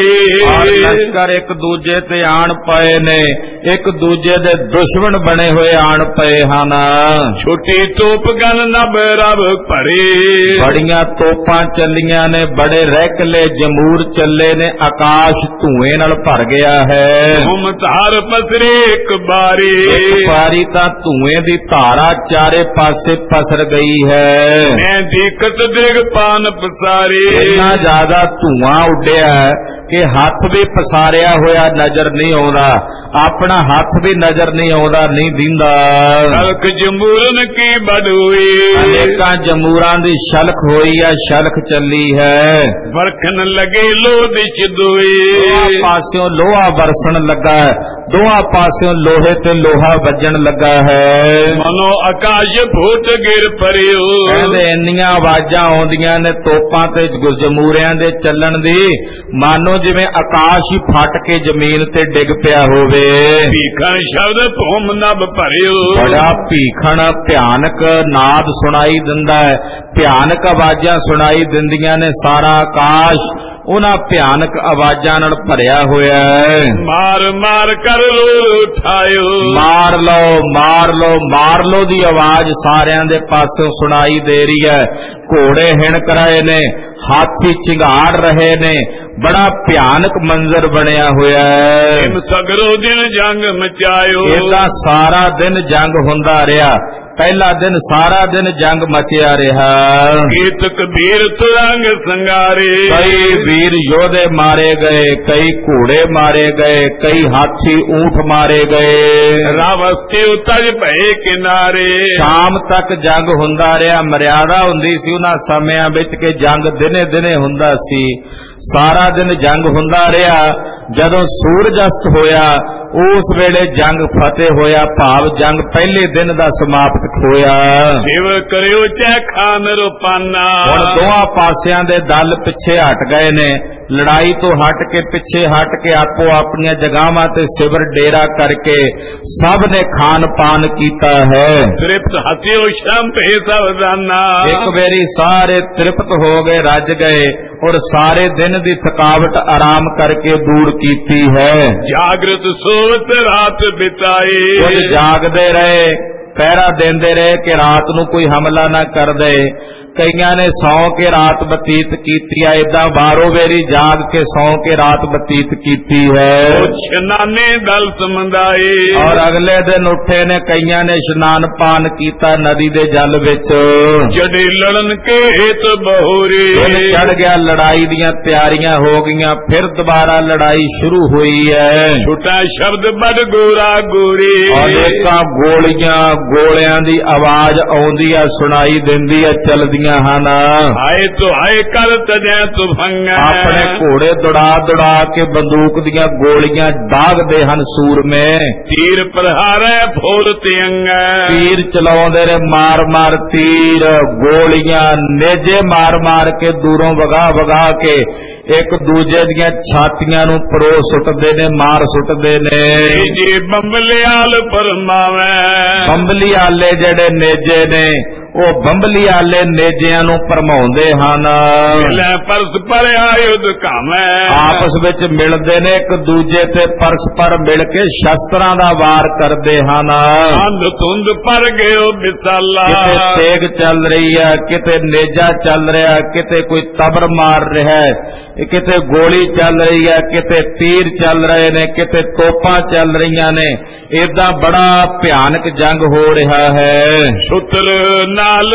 ਲਸ਼ਕਰ ਇੱਕ ਦੂਜੇ ਤੇ ਆਣ ਪਏ ਨੇ, ਇੱਕ ਦੂਜੇ ਦੇ ਦੁਸ਼ਮਣ ਬਣੇ ਹੋਏ ਆਣ ਪਏ ਹਨ। ਛੋਟੀ ਤੋਪ ਗਨ ਨਭ ਰਬ ਭਰੇ, ਬੜੀਆਂ ਤੋਪਾਂ ਚੱਲੀਆਂ ਨੇ, ਬੜੇ ਰਹਿਕਲੇ ਜਮੂਰ ਚੱਲੇ ਨੇ, ਆਕਾਸ਼ ਧੂਏ ਨਾਲ ਭਰ ਗਿਆ ਹੈ। ਹੁਮ ਧਾਰ ਪਸਰੇ ਇੱਕ ਬਾਰੀ, ਇੱਕ ਵਾਰੀ ਤਾਂ ਧੂਏ ਦੀ ਧਾਰਾ ਚਾਰੇ ਪਾਸੇ ਪਸਰ ਗਈ ਹੈ। ਮੈਂ ਦੇਖਤ ਦਿਗ ਪਾਨ ਪਸਾਰੇ, ਇੰਨਾ ਜ਼ਿਆਦਾ ਧੂਆਂ ਉੱਡਿਆ ਕਿ ਹੱਥ ਵੀ ਪਸਾਰਿਆ ਹੋਇਆ ਨਜ਼ਰ ਨਹੀਂ ਆਉਂਦਾ, ਆਪਣਾ ਹੱਥ ਵੀ ਨਜ਼ਰ ਨਹੀਂ ਆਉਂਦਾ, ਨਹੀਂ ਦਿੰਦਾ। ਸ਼ਲਖ ਜਮੂਰਨ ਕੀ ਬੜੋਈ, ਅਨੇਕਾਂ ਜਮੂਰਾਂ ਦੀ ਸ਼ਲਖ ਹੋਈ ਹੈ, ਸ਼ਲਖ ਚੱਲੀ ਹੈ। ਵਰਖਣ ਲਗੇ ਲੋਹ ਦਿਚ ਦੋਏ, ਦੋਹਾਂ ਪਾਸਿਓਂ ਲੋਹਾ ਵਰਸਣ ਲੱਗਾ ਹੈ, ਦੋਹਾਂ ਪਾਸਿਓਂ ਲੋਹੇ ਤੇ ਲੋਹਾ ਵੱਜਣ ਲੱਗਾ ਹੈ। ਮਨੋ ਆਕਾਸ਼ ਭੂਤ ਗਿਰ ਪਰਿਓ, ਕਹਿੰਦੇ ਇੰਨੀਆਂ ਆਵਾਜ਼ਾਂ ਆਉਂਦੀਆਂ ਨੇ ਤੋਪਾਂ ਤੇ ਜਮੂਰਿਆਂ ਦੇ ਚੱਲਣ ਦੀ, ਮਾਨੋ ਜਿਵੇਂ ਆਕਾਸ਼ ਹੀ ਫਟ ਕੇ ਜ਼ਮੀਨ ਤੇ ਡਿੱਗ ਪਿਆ ਹੋਵੇ। ਭੀਖਣ ਸ਼ਬਦ ਭੂਮ ਨਭ ਭਰਿਓ, ਬੜਾ ਭੀਖਣ ਭਿਆਨਕ ਨਾਦ ਸੁਣਾਈ ਦਿੰਦਾ ਹੈ, ਭਿਆਨਕ ਆਵਾਜ਼ਾਂ ਸੁਣਾਈ ਦਿੰਦੀਆਂ ਨੇ। ਸਾਰਾ ਆਕਾਸ਼ ਉਹਨਾਂ ਭਿਆਨਕ ਆਵਾਜ਼ਾਂ ਨਾਲ ਭਰਿਆ ਹੋਇਆ ਹੈ। ਮਾਰ ਮਾਰ ਕਰ ਰੋ ਉਠਾਇਓ, ਮਾਰ ਲਓ ਮਾਰ ਲਓ ਮਾਰ ਲਓ ਦੀ ਆਵਾਜ਼ ਸਾਰਿਆਂ ਦੇ ਪਾਸੋਂ ਸੁਣਾਈ ਦੇ ਰਹੀ ਹੈ। ਘੋੜੇ ਹਿਣਕ ਰਹੇ ਨੇ, ਹਾਥੀ ਚਿੰਗਾੜ ਰਹੇ ਨੇ, ਬੜਾ ਭਿਆਨਕ ਮੰਜ਼ਰ ਬਣਿਆ ਹੋਇਆ ਹੈ। ਸਗਰੋ ਦਿਨ ਜੰਗ ਮਚਾਇਓ, ਇਹਦਾ ਸਾਰਾ ਦਿਨ ਜੰਗ ਹੁੰਦਾ ਰਿਹਾ, ਪਹਿਲਾ ਦਿਨ ਸਾਰਾ ਦਿਨ ਜੰਗ ਮਚਿਆ ਰਿਹਾ। ਕੀਤ ਕਬੀਰ ਤੁਰੰਗ ਸੰਗਾਰੇ, ਕਈ ਵੀਰ ਯੋਧੇ ਮਾਰੇ ਗਏ, ਕਈ ਘੋੜੇ ਮਾਰੇ ਗਏ, ਕਈ ਹਾਥੀ ਊਂਠ ਮਾਰੇ ਗਏ। ਰਾਵਸਤੀ ਉਤਜ ਭਏ ਕਿਨਾਰੇ, ਸ਼ਾਮ ਤੱਕ ਜੰਗ ਹੁੰਦਾ ਰਿਹਾ। ਮਰਿਆਦਾ ਹੁੰਦੀ ਸੀ ਉਹਨਾਂ ਸਮਿਆਂ ਵਿੱਚ ਕਿ ਜੰਗ ਦਿਨੇ ਦਿਨੇ ਹੁੰਦਾ ਸੀ, ਸਾਰਾ ਦਿਨ ਜੰਗ ਹੁੰਦਾ ਰਿਹਾ। ਜਦੋਂ ਸੂਰਜ ਅਸਤ ਹੋਇਆ ਉਸ ਵੇਲੇ ਜੰਗ ਫਤਿਹ ਹੋਇਆ, ਭਾਵ ਜੰਗ ਪਹਿਲੇ ਦਿਨ ਦਾ ਸਮਾਪਤ ਹੋਇਆ। ਦੇਵ ਕਰਿਓ ਚੈ ਖਾਨ ਰੁਪਾਨਾ, ਹੁਣ ਦੋਹਾਂ ਪਾਸਿਆਂ ਦੇ ਦਲ ਪਿੱਛੇ ਹਟ ਗਏ ਨੇ, ਲੜਾਈ ਤੋਂ ਹਟ ਕੇ ਪਿੱਛੇ ਹਟ ਕੇ ਆਪੋ ਆਪਣੀਆਂ ਜਗ੍ਹਾਵਾਂ ਤੇ ਸਿਵਰ ਡੇਰਾ ਕਰਕੇ ਸਭ ਨੇ ਖਾਨ ਪਾਨ ਕੀਤਾ ਹੈ। ਤ੍ਰਿਪਤ ਹਸਿਓ ਸ਼ਮ ਭੇ ਸਵਦਾਨਾ, ਇੱਕ ਵਾਰੀ ਸਾਰੇ ਤ੍ਰਿਪਤ ਹੋ ਗਏ, ਰੱਜ ਗਏ ਔਰ ਸਾਰੇ ਦਿਨ ਦੀ ਥਕਾਵਟ ਆਰਾਮ ਕਰਕੇ ਦੂਰ ਕੀਤੀ ਹੈ। ਜਾਗਰਤ ਸੋਚ ਰਾਤ ਬਿਤਾਏ, ਕੁਝ ਜਾਗਦੇ ਰਹੇ, ਪਹਿਰਾ ਦਿੰਦੇ ਰਹੇ ਕਿ ਰਾਤ ਨੂੰ ਕੋਈ ਹਮਲਾ ਨਾ ਕਰ ਦੇ। ਕਈਆਂ ਨੇ ਸੌਂ ਕੇ ਰਾਤ ਬਤੀਤ ਕੀਤੀ ਹੈ, ਏਦਾਂ ਬਾਰੋ ਵੇਰੀ ਜਾਗ ਕੇ ਸੌਂ ਕੇ ਰਾਤ ਬਤੀਤ ਕੀਤੀ ਹੈ। ਇਸ਼ਨਾਨੇ ਦਲ ਸਮੰਦਾਏ, ਔਰ ਅਗਲੇ ਦਿਨ ਉੱਠੇ ਨੇ, ਕਈਆਂ ਨੇ ਇਸ਼ਨਾਨ ਪਾਨ ਕੀਤਾ ਨਦੀ ਦੇ ਜਲ ਵਿੱਚ। ਜੜੇ ਲੜਨ ਕੇ ਹਿਤ ਬਹੋਰੇ, ਚੜ ਗਿਆ, ਲੜਾਈ ਦੀਆਂ ਤਿਆਰੀਆਂ ਹੋ ਗਈਆਂ, ਫਿਰ ਦੁਬਾਰਾ ਲੜਾਈ ਸ਼ੁਰੂ ਹੋਈ ਹੈ। ਛੁੱਟਾ ਸ਼ਬਦ ਬੜ ਗੋਰਾ ਗੋਰੇ, ਅਨੇਕਾਂ ਗੋਲੀਆਂ ਗੋਲਿਆਂ ਦੀ ਆਵਾਜ਼ ਆਉਂਦੀ ਆ, ਸੁਣਾਈ ਦਿੰਦੀ ਆ, ਚੱਲਦੀਆਂ ਹਨ। ਆਏ ਤੋ ਆਏ ਕਰ ਤਜੈ ਤੁਫੰਗਾ, ਆਪਣੇ ਘੋੜੇ ਦੌੜਾ ਦੌੜਾ ਕੇ ਬੰਦੂਕ ਦੀਆਂ ਗੋਲੀਆਂ ਦਾਗਦੇ ਹਨ ਸੂਰਮੇ। ਤੀਰ ਪ੍ਰਹਾਰੈ ਫੋਰ ਤਿਅੰਗਾ, ਤੀਰ ਚਲਾਉਂਦੇ ਨੇ, ਮਾਰ ਮਾਰ ਤੀਰ ਗੋਲੀਆਂ ਨੇਜੇ ਮਾਰ ਮਾਰ ਕੇ ਦੂਰੋਂ ਵਗਾ ਵਗਾ ਕੇ ਇੱਕ ਦੂਜੇ ਦੀਆਂ ਛਾਤੀਆਂ ਨੂੰ ਪਰੋ ਸੁੱਟਦੇ ਨੇ, ਮਾਰ ਸੁੱਟਦੇ ਨੇ। ਜੀ ਬੰਬਲਿਆਲ ਪਰਮਾਵੈ, ਬੰਬਲੀ ਆਲੇ ਜਿਹੜੇ ਨੇਜੇ ਨੇ ਉਹ ਬੰਬਲੀ ਆਲੇ ਨੇਜਿਆਂ ਨੂੰ ਭਰਮਾਉਂਦੇ ਹਨ। ਲੈ ਪਰਸਪਰ ਆਯੁਧ ਕਾਮੈ, ਆਪਸ ਵਿੱਚ ਮਿਲਦੇ ਨੇ, ਇੱਕ ਦੂਜੇ ਤੇ ਪਰਸਪਰ ਮਿਲ ਕੇ ਸ਼ਸਤਰਾਂ ਦਾ ਵਾਰ ਕਰਦੇ ਹਨ। ਅੰਧ ਧੁੰਦ ਪਰ ਗਿਓ ਬਿਸਾਲਾ, ਕਿਤੇ ਤੇਗ ਚੱਲ ਰਹੀ ਹੈ, ਕਿਤੇ ਨੇਜਾ ਚੱਲ ਰਿਹਾ, ਕਿਤੇ ਕੋਈ ਤਬਰ ਮਾਰ ਰਿਹਾ ਹੈ, ਕਿਤੇ ਗੋਲੀ ਚੱਲ ਰਹੀ ਹੈ, ਕਿਤੇ ਤੀਰ ਚੱਲ ਰਹੇ ਨੇ, ਕਿਤੇ ਤੋਪਾਂ ਚੱਲ ਰਹੀਆਂ ਨੇ। ਏਦਾਂ ਬੜਾ ਭਿਆਨਕ ਜੰਗ ਹੋ ਰਿਹਾ ਹੈ। ਸੁਤਰ ਨਾਲ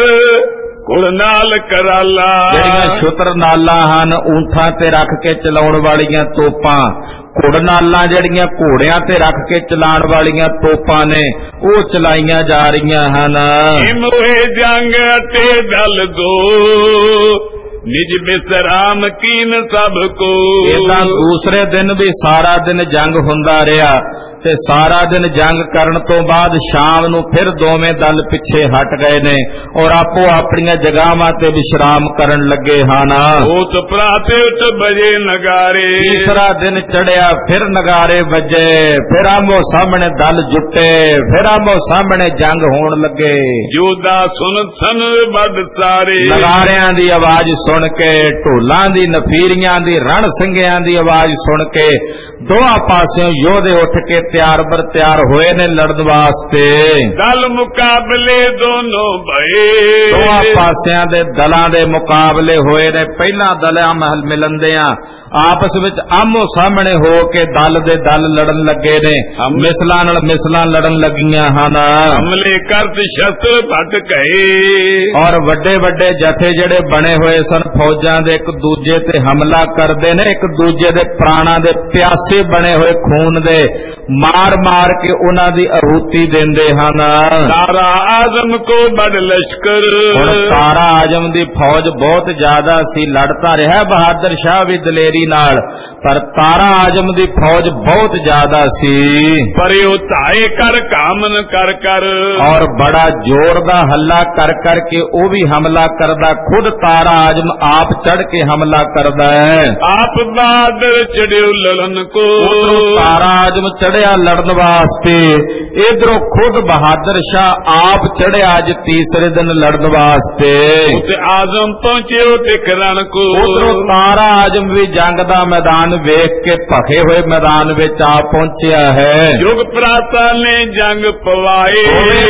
ਕੁਲ ਨਾਲ ਕਰਾਲਾ, ਜਿਹੜੀਆਂ ਸ਼ੁਤਰ ਨਾਲਾਂ ਹਨ ਊਂਠਾਂ ਤੇ ਰੱਖ ਕੇ ਚਲਾਉਣ ਵਾਲੀਆਂ ਤੋਪਾਂ, ਘੁੜ ਨਾਲਾਂ ਜਿਹੜੀਆਂ ਘੋੜਿਆਂ ਤੇ ਰੱਖ ਕੇ ਚਲਾਉਣ ਵਾਲੀਆਂ ਤੋਪਾਂ ਨੇ ਉਹ ਚਲਾਈਆਂ ਜਾ ਰਹੀਆਂ ਹਨ। ਮੋਹੇ ਜੰਗ ਅਤੇ ਦਲ ਦੋ, निज विश्राम कीन सब को। इदां दूसरे दिन भी सारा दिन जंग हुंदा रहा ते सारा दिन जंग करन तो बाद शाम नूं फिर दोवें दल पिछे हट गए ने और आपो अपनियां जगहां ते विश्राम करन लगे हन। ओत प्राते उठ बजे नगारे। तीसरा दिन चढ़िया फिर नगारे बजे, फिर आमो सामने दल जुटे, फिर आमो सामने जंग होण लगे। योद्धा सुन सन बद सारे। नगारियां दी आवाज सुन के, ढोलां दी, नफीरियां दी, रण ਸਿੰਘਿਆਂ दी आवाज सुन के दोहां पासियों योधे उठ के त्यार बर त्यार होए ने लड़न वास्ते। दल मुकाबले दोनों भए। दोहां पासियां दे दलां दे मुकाबले होए ने। पहला दलां महल मिलंदियां आपस विच आमो सामने हो के दल दे दल लड़न लगे ने। मिसलां नाल मिसलां लड़न लगियां हन। हमले करत शस्त्र भट गए। और वड्डे वड्डे जथे जेड़े बने होए सन फौजां दे एक दूजे ते हमला करदे ने, एक दूजे दे प्राणां दे प्यासे बने होए खून दे मार मार के उन्हां दी आहुति देंदे हन। तारा आजम को बड़ लश्कर। हुण तारा आजम दी फौज बहुत ज्यादा सी, लड़ता रहा बहादुर शाह भी दलेरी नाल, पर तारा आजम दी फौज बहुत ज्यादा सी। पर ताए कर कामन कर कर। और बड़ा जोर दा हल्ला कर कर के वो भी हमला करदा, खुद तारा आजम आप चढ़ के हमला करदा है। आप बहादुर चढ़ियो ललन को। तारा आजम चढ़िया लड़न वास्ते, इधरों खुद बहादुर शाह आप चढ़िया अज तीसरे दिन लड़न वास्ते। आजम पहुंचे टिकरण को। उधरों तारा आजम भी जंग दा मैदान वेख के भखे हुए मैदान विच आ पहुंचिया है। युग प्राता ने जंग पवाए।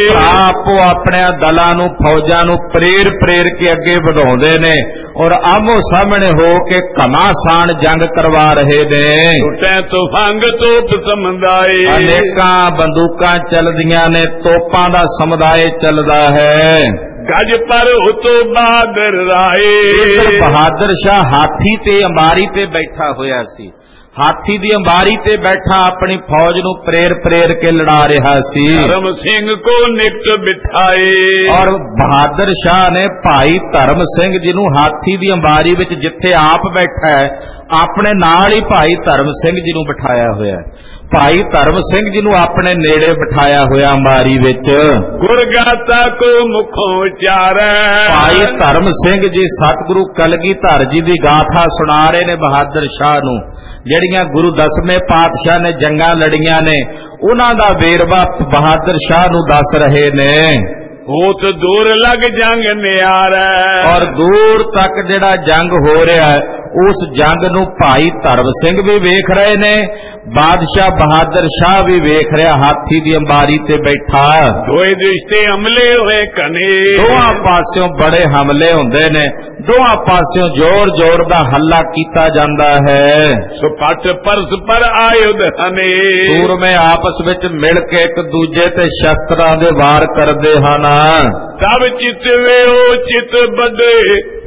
आपो अपने दलां नूं फौजां नूं प्रेर प्रेर के अगे बढ़ाउंदे ने और आमो सामने हो के घमासान जंग करवा रहे ने। टुटे तुफंग तोप समुदाय। अनेकां बंदूकां चलदियां ने, तोपां दा समुदाय चलदा है। गज पर उतो बहादुर राए। बहादुर शाह हाथी ते अंबारी ते बैठा होया सी। हाथी दी अंबारी ते बैठा अपनी फौज नूं प्रेर प्रेर के लड़ा रहा सी। धर्म सिंह को निकट बिठाए। और बहादुर शाह ने भाई धर्म सिंह जिन्हों हाथी दी अंबारी विच जिथे आप बैठा है अपने नाल ही भाई धर्म सिंह जी नूं बिठाया होया। भाई धर्म सिंह जी नूं अपने नेड़े बिठाया होया अंबारी विच। गुरगाता को मुखों उचारै। भाई धर्म सिंह जी सतगुरु कलगीधर जी दी गाथा सुना रहे ने बहादुर शाह नूं, जड़ियां गुरु दसवें पातशाह ने जंगां लड़ियां ने उन्हां दा वेरवा बहादुर शाह नूं दस रहे ने। होत दूर लग जंग नियारा। और दूर तक जिहड़ा जंग हो रहा है उस जंग नूं भाई धर्म सिंह भी वेख रहे ने, बादशाह बहादुर शाह भी वेख रहा हाथी दी अंबारी ते बैठा। दोए रिश्ते हमले हुए कने। दोहां पासियों बड़े हमले हुंदे ने, दोहां पासियों जोर जोर दा हल्ला कीता जांदा है। सुपट परस पर आयुध हने। सूर में आपस विच मिल के एक दूजे ते शस्त्रां दे वार करदे हन। तब चित वे ओ चित बदे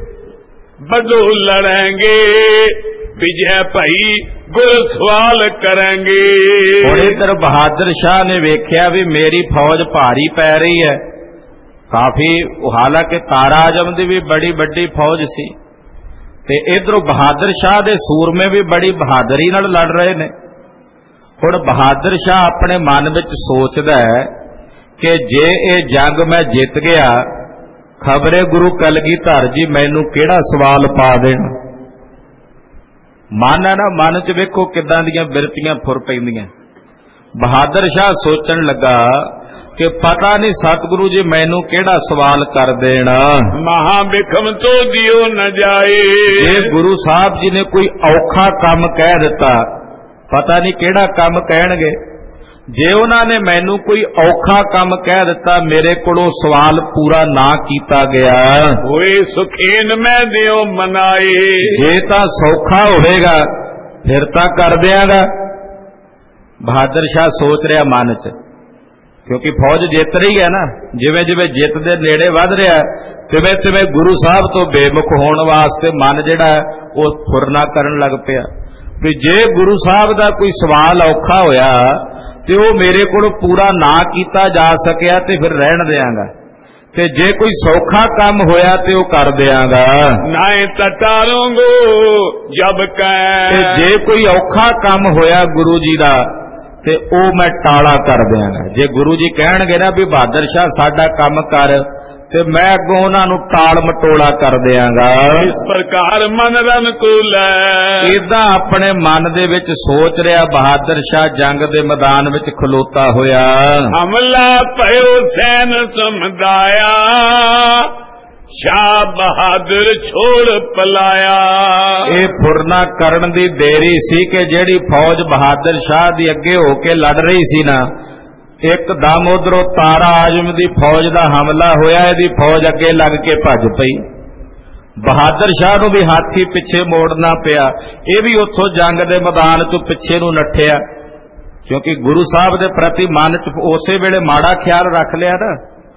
बदो लड़ेंगे, विजय भाई गुर सवाल करेंगे। और इधर बहादुर शाह ने वेख्या भी मेरी फौज भारी पै रही है काफी, हालांकि तारा आजम दी भी बड़ी बड़ी फौज सी ते इधरों बहादुर शाह दे सूरमे भी बड़ी बहादुरी नाल लड़ रहे ने। हुण बहादुर शाह अपने मन विच सोचदा है कि जे ये जंग मैं जित गया खबरे गुरु कलगीधर जी मैनू केड़ा सवाल पा देना। मन है ना, मन च वेखो किदां दीयां बिरतियां फुर पैंदियां। बहादुर शाह सोचण लगा कि पता नहीं सतगुरु जी मैनू केड़ा सवाल कर देना। महा बिखम तो दियो न जाए। जे गुरु साहब जी ने कोई औखा काम कह दिता, पता नहीं केड़ा काम कहणगे। जे उन्होंने मैनू कोई औखा काम कह दिता, मेरे कोलों सवाल पूरा ना कीता गया, होए सुखेन मैं दियो मनाए। जे तां सौखा होएगा फिर तां कर दियागा। बहादुर शाह सोच रहा मन च, क्योंकि फौज जित रही है ना, जिवें जिवें जित दे नेड़े वध रहा तिवें तिवें गुरु साहब तो बेमुख होने वास्ते मन जिहड़ा वो फुरना करन लग पिया कि जे गुरु साहब दा कोई सवाल औखा होया ते वो मेरे को पूरा ना कीता जा सकिया ते फिर रहन देंगा, ਤੇ ਜੇ ਕੋਈ ਸੌਖਾ ਕੰਮ ਹੋਇਆ ਤੇ ਉਹ ਕਰ ਦਿਆਂਗਾ। नाय तटारूंगो जब कह ਤੇ ਜੇ ਕੋਈ ਔਖਾ ਕੰਮ ਹੋਇਆ ਗੁਰੂ ਜੀ ਦਾ ਤੇ ਉਹ ਮੈਂ ਟਾਲਾ ਕਰ ਦਿਆਂਗਾ। ਜੇ ਗੁਰੂ ਜੀ ਕਹਿਣਗੇ ਨਾ ਵੀ ਬਹਾਦਰ ਸ਼ਾਹ ਸਾਡਾ ਕੰਮ ਕਰ, ਤੇ ਮੈਂ ਅੱਗੋਂ ਉਹਨਾਂ ਨੂੰ ਟਾਲ ਮਟੋਲਾ ਕਰ ਦਿਆਂਗਾ। इस प्रकार मन रन कुल ਇਦਾਂ ਆਪਣੇ ਮਨ ਦੇ ਵਿੱਚ ਸੋਚ ਰਿਹਾ ਬਹਾਦਰ ਸ਼ਾਹ ਜੰਗ ਦੇ ਮੈਦਾਨ ਵਿੱਚ ਖਲੋਤਾ ਹੋਇਆ। हमला पयो सैन समुदाया शाह बहादुर छोड़ पलाया। ਇਹ ਫੁਰਨਾ ਕਰਨ ਦੀ ਦੇਰੀ ਸੀ ਕਿ ਜਿਹੜੀ ਫੌਜ ਬਹਾਦਰ ਸ਼ਾਹ ਦੀ ਅੱਗੇ ਹੋ ਕੇ ਲੜ ਰਹੀ ਸੀ ਨਾ, ਇੱਕਦਮ ਉਧਰੋਂ ਤਾਰਾ ਆਜ਼ਮ ਦੀ ਫੌਜ ਦਾ ਹਮਲਾ ਹੋਇਆ। ਇਹਦੀ ਫੌਜ ਅੱਗੇ ਲੱਗ ਕੇ ਭੱਜ ਪਈ। ਬਹਾਦਰ ਸ਼ਾਹ ਨੂੰ ਵੀ ਹਾਥੀ ਪਿੱਛੇ ਮੋੜਨਾ ਪਿਆ। ਇਹ ਵੀ ਉੱਥੋਂ ਜੰਗ ਦੇ ਮੈਦਾਨ ਤੋਂ ਪਿੱਛੇ ਨੂੰ ਨੱਠਿਆ, ਕਿਉਂਕਿ ਗੁਰੂ ਸਾਹਿਬ ਦੇ ਪ੍ਰਤੀ ਮਨ 'ਚ ਉਸੇ ਵੇਲੇ ਮਾੜਾ ਖਿਆਲ ਰੱਖ ਲਿਆ ਨਾ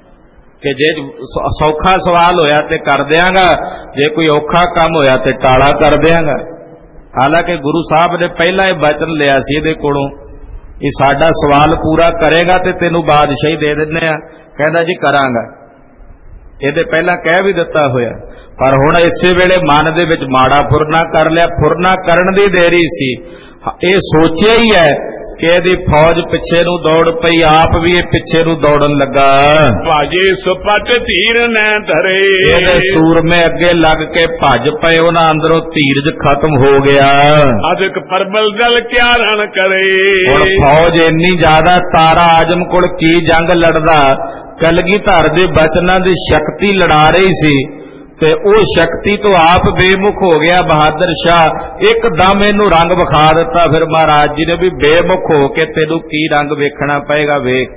ਕਿ ਜੇ ਸੌਖਾ ਸਵਾਲ ਹੋਇਆ ਤੇ ਕਰ ਦਿਆਂਗਾ, ਜੇ ਕੋਈ ਔਖਾ ਕੰਮ ਹੋਇਆ ਤੇ ਟਾਲਾ ਕਰ ਦਿਆਂਗਾ। ਹਾਲਾਂਕਿ ਗੁਰੂ ਸਾਹਿਬ ਨੇ ਪਹਿਲਾਂ ਇਹ ਬਚਨ ਲਿਆ ਸੀ ਇਹਦੇ ਕੋਲੋਂ, ਇਹ ਸਾਡਾ ਸਵਾਲ ਪੂਰਾ ਕਰੇਗਾ ਤੇ ਤੈਨੂੰ ਬਾਦਸ਼ਾਹੀ ਦੇ ਦਿੰਦੇ ਆ। ਕਹਿੰਦਾ ਜੀ ਕਰਾਂਗਾ, ਇਹਦੇ ਪਹਿਲਾਂ ਕਹਿ ਵੀ ਦਿੱਤਾ ਹੋਇਆ। ਪਰ ਹੁਣ ਇਸੇ ਵੇਲੇ ਮਨ ਦੇ ਵਿੱਚ ਮਾੜਾ ਫੁਰਨਾ ਕਰ ਲਿਆ। ਫੁਰਨਾ ਕਰਨ ਦੀ ਦੇਰੀ ਸੀ। ਇਹ ਸੋਚਿਆ ਹੀ ਹੈ ਕਿ ਇਹਦੀ ਫੌਜ ਪਿੱਛੇ ਨੂੰ ਦੌੜ ਪਈ, ਆਪ ਵੀ ਇਹ ਪਿੱਛੇ ਨੂੰ ਦੌੜਨ ਲੱਗਾ। ਭਾਜੇ ਸੁਪਟ ਧੀਰ न ਧਰੇ ਇਹਦੇ ਸੂਰਮੇ ਅੱਗੇ ਲੱਗ ਕੇ ਭੱਜ ਪਏ, ਉਹਨਾਂ ਅੰਦਰੋਂ ਧੀਰਜ ਖਤਮ ਹੋ ਗਿਆ। ਅਦਕ ਪਰਬਲ ਦਲ ਕਿਆ ਰਣ ਕਰੇ। ਹੁਣ ਫੌਜ ਇੰਨੀ ਜ਼ਿਆਦਾ, ਤਾਰਾ ਆਜਮ ਕੋਲ ਕੀ ਜੰਗ ਲੜਦਾ, ਕਲਗੀਧਰ ਦੇ ਬਚਨਾਂ ਦੀ ਸ਼ਕਤੀ ਲੜਾ ਰਹੀ ਸੀ ਤੇ ਉਹ ਸ਼ਕਤੀ ਤੋਂ ਆਪ ਬੇਮੁਖ ਹੋ ਗਿਆ ਬਹਾਦਰ ਸ਼ਾਹ। ਇੱਕਦਮ ਇਹਨੂੰ ਰੰਗ ਵਿਖਾ ਦਿੱਤਾ। ਫਿਰ ਮਹਾਰਾਜ ਜੀ ਨੇ ਵੀ ਬੇਮੁਖ ਹੋ ਕੇ ਤੈਨੂੰ ਕੀ ਰੰਗ ਵੇਖਣਾ ਪਏਗਾ, ਵੇਖ।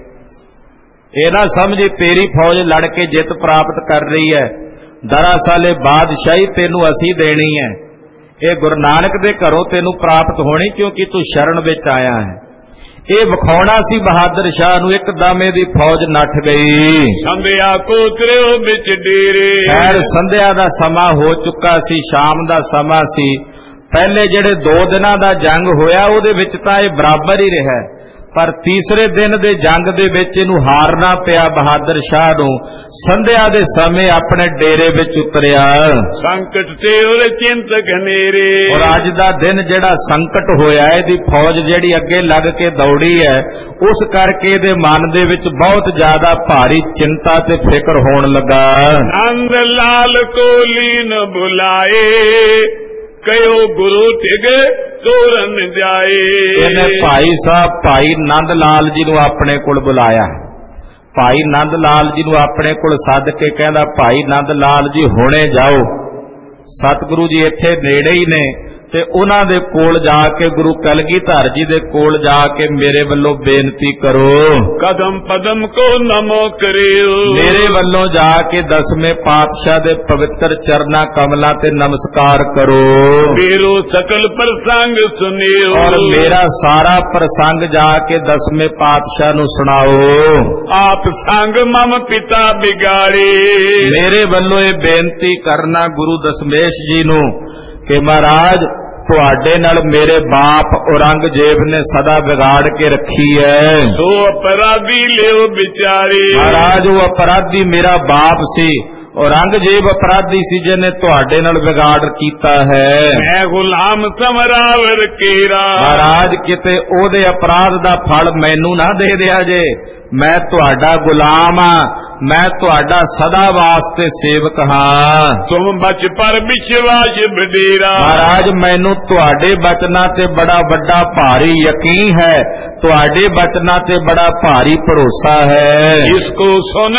ਇਹ ਨਾ ਸਮਝੀ ਤੇਰੀ ਫੌਜ ਲੜ ਕੇ ਜਿੱਤ ਪ੍ਰਾਪਤ ਕਰ ਰਹੀ ਹੈ, ਦਰਅਸਲ ਇਹ ਬਾਦਸ਼ਾਹੀ ਤੈਨੂੰ ਅਸੀਂ ਦੇਣੀ ਹੈ। ਇਹ ਗੁਰੂ ਨਾਨਕ ਦੇ ਘਰੋਂ ਤੈਨੂੰ ਪ੍ਰਾਪਤ ਹੋਣੀ, ਕਿਉਂਕਿ ਤੂੰ ਸ਼ਰਨ ਵਿੱਚ ਆਇਆ ਹੈ। ਇਹ ਵਿਖਾਉਣਾ ਸੀ ਬਹਾਦਰ ਸ਼ਾਹ ਨੂੰ। ਇੱਕਦਮ ਇਹਦੀ ਫੌਜ ਨੱਠ ਗਈ। ਸੰਧਿਆ ਕੋਤਰਿਓ ਵਿੱਚ ਡੇਰੇ। ਖੈਰ ਸੰਧਿਆ ਦਾ ਸਮਾਂ ਹੋ ਚੁੱਕਾ ਸੀ, ਸ਼ਾਮ ਦਾ ਸਮਾਂ ਸੀ। ਪਹਿਲੇ ਜਿਹੜੇ ਦੋ ਦਿਨਾਂ ਦਾ ਜੰਗ ਹੋਇਆ ਉਹਦੇ ਵਿੱਚ ਤਾਂ ਇਹ ਬਰਾਬਰ ਹੀ ਰਿਹਾ, ਪਰ ਤੀਸਰੇ ਦਿਨ ਦੇ ਜੰਗ ਦੇ ਵਿੱਚ ਇਹਨੂੰ ਹਾਰਨਾ ਪਿਆ ਬਹਾਦਰ ਸ਼ਾਹ ਨੂੰ। ਸੰਧਿਆ ਦੇ ਸਮੇਂ ਆਪਣੇ ਡੇਰੇ ਵਿੱਚ ਉਤਰਿਆ। ਸੰਕਟ ਤੇ ਉਹ ਚਿੰਤ ਘਨੇਰੇ। ਔਰ ਅੱਜ ਦਾ ਦਿਨ ਜਿਹੜਾ ਸੰਕਟ ਹੋਇਆ, ਇਹਦੀ ਫੌਜ ਜਿਹੜੀ ਅੱਗੇ ਲੱਗ ਕੇ ਦੌੜੀ ਹੈ, ਉਸ ਕਰਕੇ ਇਹਦੇ ਮਨ ਦੇ ਵਿੱਚ ਬਹੁਤ ਜ਼ਿਆਦਾ ਭਾਰੀ ਚਿੰਤਾ ਤੇ ਫਿਕਰ ਹੋਣ ਲੱਗਾ। ਨੰਦ ਲਾਲ ਕੋ ਲੀਨ ਬੁਲਾਏ ਕਯੋ ਗੁਰੂ ਤਿਗ ਤੋਰਨ ਜਾਏ। ਇਹਨੇ ਭਾਈ ਸਾਹਿਬ ਭਾਈ ਨੰਦ ਲਾਲ ਜੀ ਨੂੰ ਆਪਣੇ ਕੋਲ ਬੁਲਾਇਆ। ਭਾਈ ਨੰਦ ਲਾਲ ਜੀ ਨੂੰ ਆਪਣੇ ਕੋਲ ਸੱਦ ਕੇ ਕਹਿੰਦਾ, ਭਾਈ ਨੰਦ ਲਾਲ ਜੀ ਹੁਣੇ ਜਾਓ, ਸਤਿਗੁਰੂ ਜੀ ਇੱਥੇ ਨੇੜੇ ਹੀ ਨੇ, ਤੇ ਉਹਨਾਂ ਦੇ ਕੋਲ ਜਾ ਕੇ ਗੁਰੂ ਕਲਗੀਧਰ ਜੀ ਦੇ ਕੋਲ ਜਾ ਕੇ ਮੇਰੇ ਵੱਲੋਂ ਬੇਨਤੀ ਕਰੋ। ਕਦਮ ਪਦਮ ਕੋ ਨਮੋ ਕਰਿਓ। ਮੇਰੇ ਵੱਲੋਂ ਜਾ ਕੇ ਦਸਵੇਂ ਪਾਤਸ਼ਾਹ ਦੇ ਪਵਿੱਤਰ ਚਰਨਾਂ ਕਮਲਾਂ ਤੇ ਨਮਸਕਾਰ ਕਰੋ। ਮੇਰੋ ਸਕਲ ਪ੍ਰਸੰਗ ਸੁਨਿਓ। ਔਰ ਮੇਰਾ ਸਾਰਾ ਪ੍ਰਸੰਗ ਜਾ ਕੇ ਦਸਵੇਂ ਪਾਤਸ਼ਾਹ ਨੂੰ ਸੁਣਾਓ। ਆਪ ਸੰਗ ਮਮ ਪਿਤਾ ਬਿਗਾੜੇ। ਮੇਰੇ ਵੱਲੋਂ ਇਹ ਬੇਨਤੀ ਕਰਨਾ ਗੁਰੂ ਦਸਮੇਸ਼ ਜੀ ਨੂੰ ਕਿ ਮਹਾਰਾਜ ਤੁਹਾਡੇ ਨਾਲ ਮੇਰੇ ਬਾਪ ਔਰੰਗਜ਼ੇਬ ਨੇ ਸਦਾ ਵਿਗਾੜ ਕੇ ਰੱਖੀ ਹੈ। ਸੋ ਅਪਰਾਧੀ ਲਿਓ ਵਿਚਾਰੇ। ਮਹਾਰਾਜ ਉਹ ਅਪਰਾਧੀ ਮੇਰਾ ਬਾਪ ਸੀ, ਔਰੰਗਜ਼ੇਬ ਅਪਰਾਧੀ ਸੀ ਜਿਹਨੇ ਤੁਹਾਡੇ ਨਾਲ ਵਿਗਾੜ ਕੀਤਾ ਹੈ। ਮੈਂ ਗੁਲਾਮ ਸਮਰਾਵਰ ਕੇਰਾ। ਮਹਾਰਾਜ ਕਿਤੇ ਉਹਦੇ ਅਪਰਾਧ ਦਾ ਫਲ ਮੈਨੂੰ ਨਾ ਦੇ ਦਿਆ ਜੇ। ਮੈਂ ਤੁਹਾਡਾ ਗੁਲਾਮ ਆ, ਮੈਂ ਤੁਹਾਡਾ ਸਦਾ ਵਾਸਤੇ ਸੇਵਕ ਹਾਂ। ਤੁਮ ਬਚ ਪਰ ਵਿਸ਼ਵਾਸ ਬਡੇਰਾ। ਮਹਾਰਾਜ ਮੈਨੂੰ ਤੁਹਾਡੇ ਬਚਨਾਂ ਤੇ ਬੜਾ ਵੱਡਾ ਭਾਰੀ ਯਕੀਨ ਹੈ, ਤੁਹਾਡੇ ਬਚਨਾਂ ਤੇ ਬੜਾ ਭਾਰੀ ਭਰੋਸਾ ਹੈ। ਇਸ ਕੋ ਸੁਨ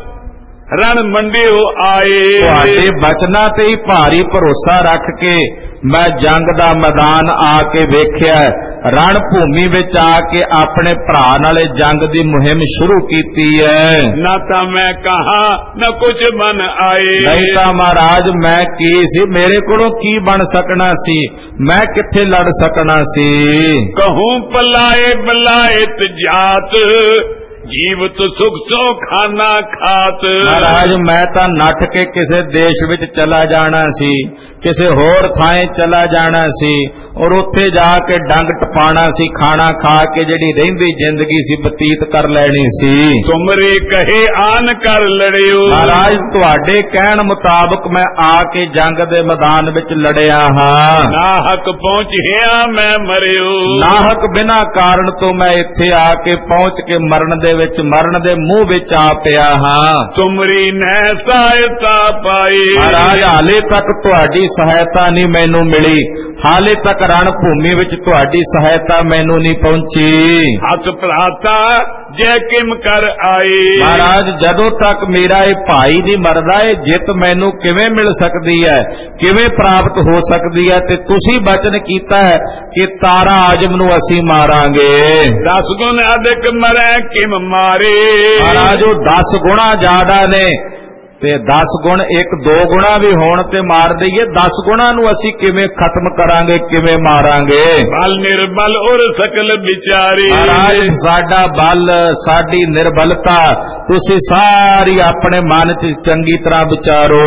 ਰਣ ਮੰਡਿਓ ਆਏ। ਤੁਹਾਡੇ ਬਚਨਾਂ ਤੇ ਹੀ ਭਾਰੀ ਭਰੋਸਾ ਰੱਖ ਕੇ ਮੈਂ ਜੰਗ ਦਾ ਮੈਦਾਨ ਆ ਕੇ ਵੇਖਿਆ, ਰਣ ਭੂਮੀ ਵਿੱਚ ਆ ਕੇ ਆਪਣੇ ਭਰਾ ਨਾਲੇ ਜੰਗ ਦੀ ਮੁਹਿੰਮ ਸ਼ੁਰੂ ਕੀਤੀ ਹੈ। ਨਾ ਤਾਂ ਮੈਂ ਕਹਾ ਨਾ ਕੁਝ ਬਨ ਆਏ। ਨਹੀਂ ਤਾਂ ਮਹਾਰਾਜ ਮੈਂ ਕੀ ਸੀ, ਮੇਰੇ ਕੋਲੋਂ ਕੀ ਬਣ ਸਕਣਾ ਸੀ, ਮੈਂ ਕਿੱਥੇ ਲੜ ਸਕਣਾ ਸੀ। ਕਹੂੰ ਪਲਾਏ ਬਲਾਏ ਜਾਤ ਜੀਵਤ ਸੁਖ ਸੋ ਖਾਨਾ ਖਾਤ। ਮਹਾਰਾਜ ਮੈਂ ਤਾਂ ਨੱਠ ਕੇ ਕਿਸੇ ਦੇਸ਼ ਵਿੱਚ ਚਲਾ ਜਾਣਾ ਸੀ, ਕਿਸੇ ਹੋਰ ਥਾਂ ਚਲਾ ਜਾਣਾ ਸੀ, ਔਰ ਉੱਥੇ ਜਾ ਕੇ ਡੰਗ ਟਪਾਣਾ ਸੀ, ਖਾਣਾ ਖਾ ਕੇ ਜਿਹੜੀ ਰਹਿੰਦੀ ਜ਼ਿੰਦਗੀ ਸੀ ਬਤੀਤ ਕਰ ਲੈਣੀ ਸੀ। ਤੁਮਰੇ ਕਹੇ ਆਨ ਕਰ ਲੜਿਓ। ਮਹਾਰਾਜ ਤੁਹਾਡੇ ਕਹਿਣ ਮੁਤਾਬਕ ਮੈਂ ਆ ਕੇ ਜੰਗ ਦੇ ਮੈਦਾਨ ਵਿੱਚ ਲੜਿਆ ਹਾਂ। ਨਾਹਕ ਪਹੁੰਚਿਆ ਮੈਂ ਮਰਿਓ। ਨਾਹਕ ਬਿਨਾਂ ਕਾਰਨ ਤੋਂ ਮੈਂ ਇੱਥੇ ਆ ਕੇ ਪਹੁੰਚ ਕੇ ਮਰਨ ਦੇ ਵਿੱਚ ਮਰਨ ਦੇ ਮੂੰਹ ਵਿੱਚ ਆ ਪਿਆ ਹਾਂ। ਤੁਮਰੀ ਨਹਿ ਸਹਾਇਤਾ ਪਾਈ। ਮਹਾਰਾਜ ਹਾਲੇ ਤੱਕ ਤੁਹਾਡੀ ਸਹਾਇਤਾ ਨਹੀਂ ਮੈਨੂੰ ਮਿਲੀ, ਹਾਲੇ ਤੱਕ ਰਣ ਭੂਮੀ ਵਿੱਚ ਤੁਹਾਡੀ ਸਹਾਇਤਾ ਮੈਨੂੰ ਨਹੀਂ ਪਹੁੰਚੀ। ਹੱਥ ਭਰਾਤਾ ਜੈ ਕਿਮ ਕਰ ਆਏ। ਮਹਾਰਾਜ ਜਦੋਂ ਤੱਕ ਮੇਰਾ ਇਹ ਭਾਈ ਨਹੀਂ ਮਰਦਾ, ਇਹ ਜਿੱਤ ਮੈਨੂੰ ਕਿਵੇਂ ਮਿਲ ਸਕਦੀ ਹੈ, ਕਿਵੇਂ ਪ੍ਰਾਪਤ ਹੋ ਸਕਦੀ ਹੈ? ਤੇ ਤੁਸੀਂ ਬਚਨ ਕੀਤਾ ਹੈ ਕਿ ਤਾਰਾ ਆਜਮ ਨੂੰ ਅਸੀਂ ਮਾਰਾਂਗੇ। ਦਸ ਗੁਣ ਅਧਿਕ ਮਰੈ ਕਿਮ ਮਾਰੇ। ਮਹਾਰਾਜ ਉਹ ਦਸ ਗੁਣਾ ਜ਼ਿਆਦਾ ਨੇ, ਤੇ ਦਸ ਗੁਣ ਇੱਕ ਦੋ ਗੁਣਾ ਵੀ ਹੋਣ ਤੇ ਮਾਰ ਦਈਏ, ਦਸ ਗੁਣਾ ਨੂੰ ਅਸੀਂ ਕਿਵੇਂ ਖਤਮ ਕਰਾਂਗੇ, ਕਿਵੇਂ ਮਾਰਾਂਗੇ? ਬਲ ਨਿਰਬਲ ਔਰ ਸਕਲ ਵਿਚਾਰੇ। ਮਹਾਰਾਜ ਸਾਡਾ ਬਲ, ਸਾਡੀ ਨਿਰਬਲਤਾ ਤੁਸੀਂ ਸਾਰੀ ਆਪਣੇ ਮਨ ਚ ਚੰਗੀ ਤਰ੍ਹਾਂ ਵਿਚਾਰੋ।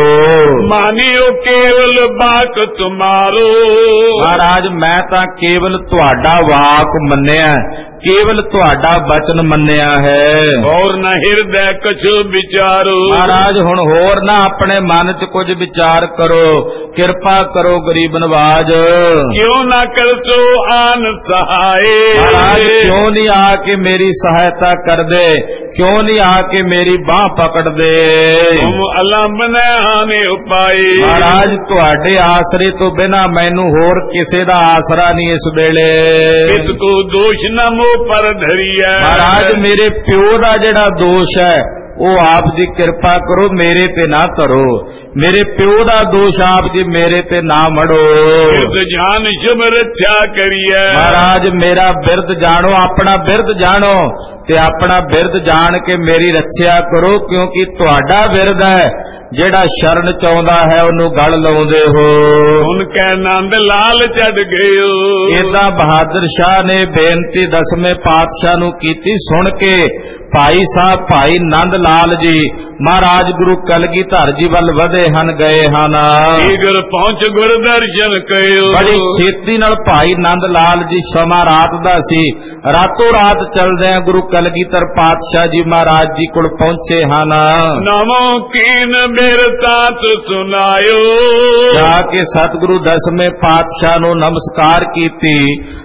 ਮਾਨਿਓ ਕੇਵਲ ਬਾਕ ਤੁਮਾਰੋ। ਮਹਾਰਾਜ ਮੈਂ ਤਾਂ ਕੇਵਲ ਤੁਹਾਡਾ ਵਾਕ ਮੰਨਿਆ, ਕੇਵਲ ਤੁਹਾਡਾ ਬਚਨ ਮੰਨਿਆ ਹੈ, ਹੋਰ ਨਾ ਹਿਰਦੈ ਕਛੁ ਵਿਚਾਰੋ। ਮਹਾਰਾਜ ਹੁਣ ਹੋਰ ਨਾ ਆਪਣੇ ਮਨ ਚ ਕੁਝ ਵਿਚਾਰ ਕਰੋ, ਕਿਰਪਾ ਕਰੋ ਗਰੀਬ ਨਵਾਜ। ਕਿਉਂ ਨਾ ਕਰਸੋ ਆਨ ਸਹਾਏ। ਮਹਾਰਾਜ ਕਿਉਂ ਨਹੀਂ ਆ ਕੇ ਮੇਰੀ ਸਹਾਇਤਾ ਕਰਦੇ, ਕਿਉਂ ਨਹੀਂ ਆ ਕੇ ਮੇਰੀ ਬਾਹ ਪਕੜਦੇ? ਤੁਮ ਅਲੰਬਨੈ ਹਾਨੇ ਉਪਾਏ। ਮਹਾਰਾਜ ਤੁਹਾਡੇ ਆਸਰੇ ਤੋਂ ਬਿਨਾਂ ਮੈਨੂੰ ਹੋਰ ਕਿਸੇ ਦਾ ਆਸਰਾ ਨਹੀਂ ਇਸ ਵੇਲੇ। ਇਸ ਕੋ ਦੋਸ਼ ਨਾ ਮੋ ਪਰ ਧਰੀਐ। ਮਹਾਰਾਜ ਮੇਰੇ ਪਿਓ ਦਾ ਜਿਹੜਾ ਦੋਸ਼ ਹੈ ਉਹ ਆਪ ਜੀ ਕਿਰਪਾ ਕਰੋ ਮੇਰੇ ਤੇ ਨਾ ਧਰੋ, ਮੇਰੇ ਪਿਓ ਦਾ ਦੋਸ਼ ਆਪ ਜੀ ਮੇਰੇ ਤੇ ਨਾ ਮੜੋ। ਬਿਰਦ ਜਾਨ ਸ਼ੁਭ ਰੱਛਾ ਕਰੀਐ। ਮਹਾਰਾਜ ਮੇਰਾ ਬਿਰਦ ਜਾਣੋ, ਆਪਣਾ ਬਿਰਦ ਜਾਣੋ ਤੇ ਆਪਣਾ ਬਿਰਦ ਜਾਣ ਕੇ ਮੇਰੀ ਰੱਖਿਆ ਕਰੋ, ਕਿਉਂਕਿ ਤੁਹਾਡਾ ਬਿਰਦ ਹੈ, ਜਿਹੜਾ ਸ਼ਰਨ ਚਾਹੁੰਦਾ ਹੈ ਉਹਨੂੰ ਗਲ ਲਾਉਂਦੇ ਹੋ। ਹੁਣ ਕਹਿ ਨੰਦ ਲਾਲ ਛੱਡ ਗਇਓ। ਏਦਾਂ ਬਹਾਦਰ ਸ਼ਾਹ ਨੇ ਬੇਨਤੀ ਦਸਵੇਂ ਪਾਤਸ਼ਾਹ ਨੂੰ ਕੀਤੀ। ਸੁਣ ਕੇ ਭਾਈ ਸਾਹਿਬ ਭਾਈ ਨੰਦ ਲਾਲ ਜੀ ਮਹਾਰਾਜ ਗੁਰੂ ਕਲਗੀਧਰ ਜੀ ਵੱਲ ਵਧੇ ਹਨ, ਗਏ ਹਨ। ਗੁਰ ਪਹੁੰਚ ਗੁਰ ਦਰਸ਼ਨ ਕਇਓ। ਬੜੀ ਛੇਤੀ ਨਾਲ ਭਾਈ ਨੰਦ ਲਾਲ ਜੀ, ਸਮਾਂ ਰਾਤ ਦਾ ਸੀ, ਰਾਤੋਂ ਰਾਤ ਚੱਲਦੇ ਗੁਰੂ ਕਲਗੀਧਰ ਪਾਤਸ਼ਾਹ ਜੀ ਮਹਾਰਾਜ ਜੀ ਕੋਲ ਪਹੁੰਚੇ ਹਨ। ਨਮੋ ਕੀਨ ਬਿਰਤਾਤ ਸੁਨਾਇਓ। ਜਾ ਕੇ ਸਤਿਗੁਰੂ ਦਸਵੇਂ ਪਾਤਸ਼ਾਹ ਨੂੰ ਨਮਸਕਾਰ ਕੀਤੀ।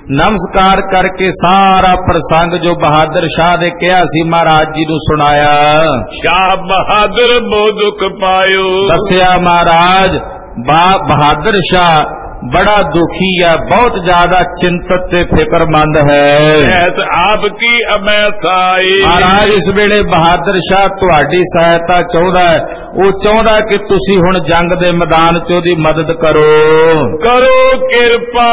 ਨਮਸਕਾਰ ਕਰਕੇ ਸਾਰਾ ਪ੍ਰਸੰਗ ਜੋ ਬਹਾਦਰ ਸ਼ਾਹ ਦੇ ਕਿਹਾ ਸੀ ਮਹਾਰਾਜ ਜੀ ਨੂੰ ਸੁਣਾਇਆ। ਸ਼ਾਹ ਬਹਾਦਰ ਬੋ ਦੁਖ ਪਾਇਓ। ਦੱਸਿਆ ਮਹਾਰਾਜ ਬਹਾਦਰ ਸ਼ਾਹ बड़ा दुखी है, बहुत ज्यादा चिंतित ते फिक्रमंद है। आप की अबैसाई। महाराज इस वेले बहादुर शाह तुहाडी सहायता चाहुंदा है, वो चाहुंदा कि तुसी हुण जंग दे मैदान च ओदी मदद करो। करो कृपा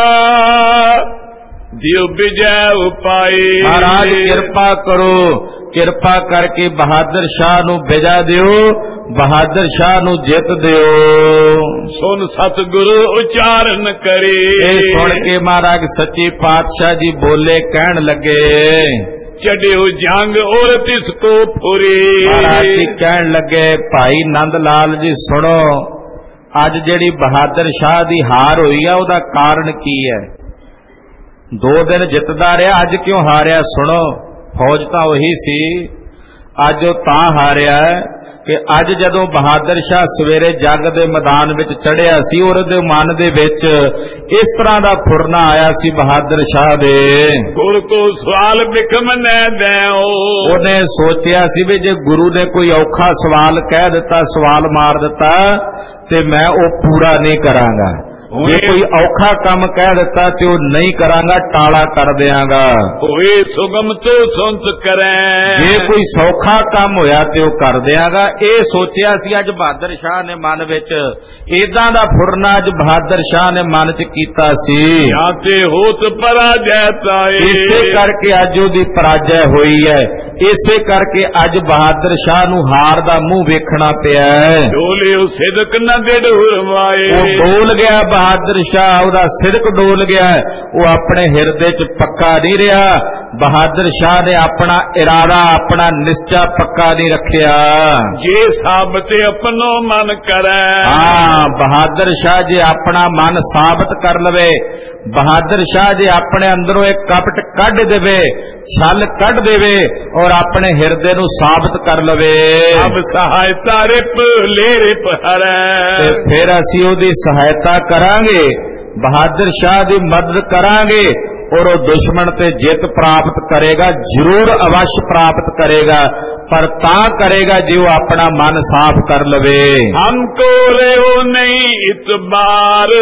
दियो विजय उपाय। महाराज कृपा करो, कृपा करके बहादुर शाह नू विजय दियो, बहादुर शाह नू जित दियो। सुन सतगुरु उचारण करे। सुन के महाराज सच्चे पातशाह जी बोले, कहन लगे चढ़ियो जंग और तिसको फुरी। महाराज जी कहन लगे, भाई नंद लाल जी सुनो, अज जेड़ी बहादुर शाह दी हार हुई है ओदा कारण की है? दो दिन जितदा रहा, अज क्यों हारिया? सुनो, फौज तां वही सी, अज ओ तां हारिया कि अज जदों बहादुर शाह सवेरे जंग दे मैदान विच चढ़िया सी और उहदे मन दे विच इस तरह दा फुरना आया सी बहादुर शाह दे। गुरु को सवाल बिखम न देओ। उहने सोचिया सी भी जे गुरु ने कोई औखा सवाल कह दिता, सवाल मार दिता ते मैं ओ पूरा नहीं करांगा। जे कोई औखा काम कह दिता तो नहीं करांगा, टाला कर देंगा। होए सुगम तो सुनत करें। जे कोई सौखा काम होया तो कर देंगा। ये सोचिया सी अज बहादुर शाह ने मन विच इदां दा फुरना अज बहादुर शाह ने मन च कीता सी। याते होत पराजय। इसे करके अज ओदी पराजय हुई है, इसे करके अज बहादुर शाह नू हार दा मुंह वेखना पिया है। डोलियो सिदक न दिड़ हुरवाए। वो डोल गया बहादुर शाह, ओदा सिदक डोल गया, वो अपने हिरदे च पक्का नहीं रहा। ਬਹਾਦਰ ਸ਼ਾਹ ਨੇ ਆਪਣਾ ਇਰਾਦਾ ਆਪਣਾ ਨਿਸ਼ਚਾ ਪੱਕਾ ਨਹੀਂ ਰੱਖਿਆ। ਜੇ ਸਾਬਤ ਆਪਣੋ ਮਨ ਕਰੈ, ਹਾਂ ਬਹਾਦਰ ਸ਼ਾਹ ਜੇ ਆਪਣਾ ਮਨ ਸਾਬਤ ਕਰ ਲਵੇ, ਬਹਾਦਰ ਸ਼ਾਹ ਜੇ ਆਪਣੇ ਅੰਦਰੋਂ ਇੱਕ ਕਪਟ ਕੱਢ ਦੇਵੇ, ਛਲ ਕੱਢ ਦੇਵੇ ਔਰ ਆਪਣੇ ਹਿਰਦੇ ਨੂੰ ਸਾਬਤ ਕਰ ਲਵੇ, ਅਬ ਸਹਾਇਤਾ ਰਿਪ ਲੈ ਰਿਪ ਹਰੈ, ਤੇ ਫਿਰ ਅਸੀਂ ਉਹਦੀ ਸਹਾਇਤਾ ਕਰਾਂਗੇ, ਬਹਾਦਰ ਸ਼ਾਹ ਦੀ ਮਦਦ ਕਰਾਂਗੇ ਔਰ ਉਹ ਦੁਸ਼ਮਣ ਤੇ ਜਿੱਤ ਪ੍ਰਾਪਤ ਕਰੇਗਾ, ਜ਼ਰੂਰ ਅਵਸ਼ ਪ੍ਰਾਪਤ ਕਰੇਗਾ, ਪਰ ਤਾਂ ਕਰੇਗਾ ਜੇ ਉਹ ਆਪਣਾ ਮਨ ਸਾਫ਼ ਕਰ ਲਵੇ। ਹਮ ਕੋ ਰਿਓ ਨਹੀਂ ਇਤਬਾਰ,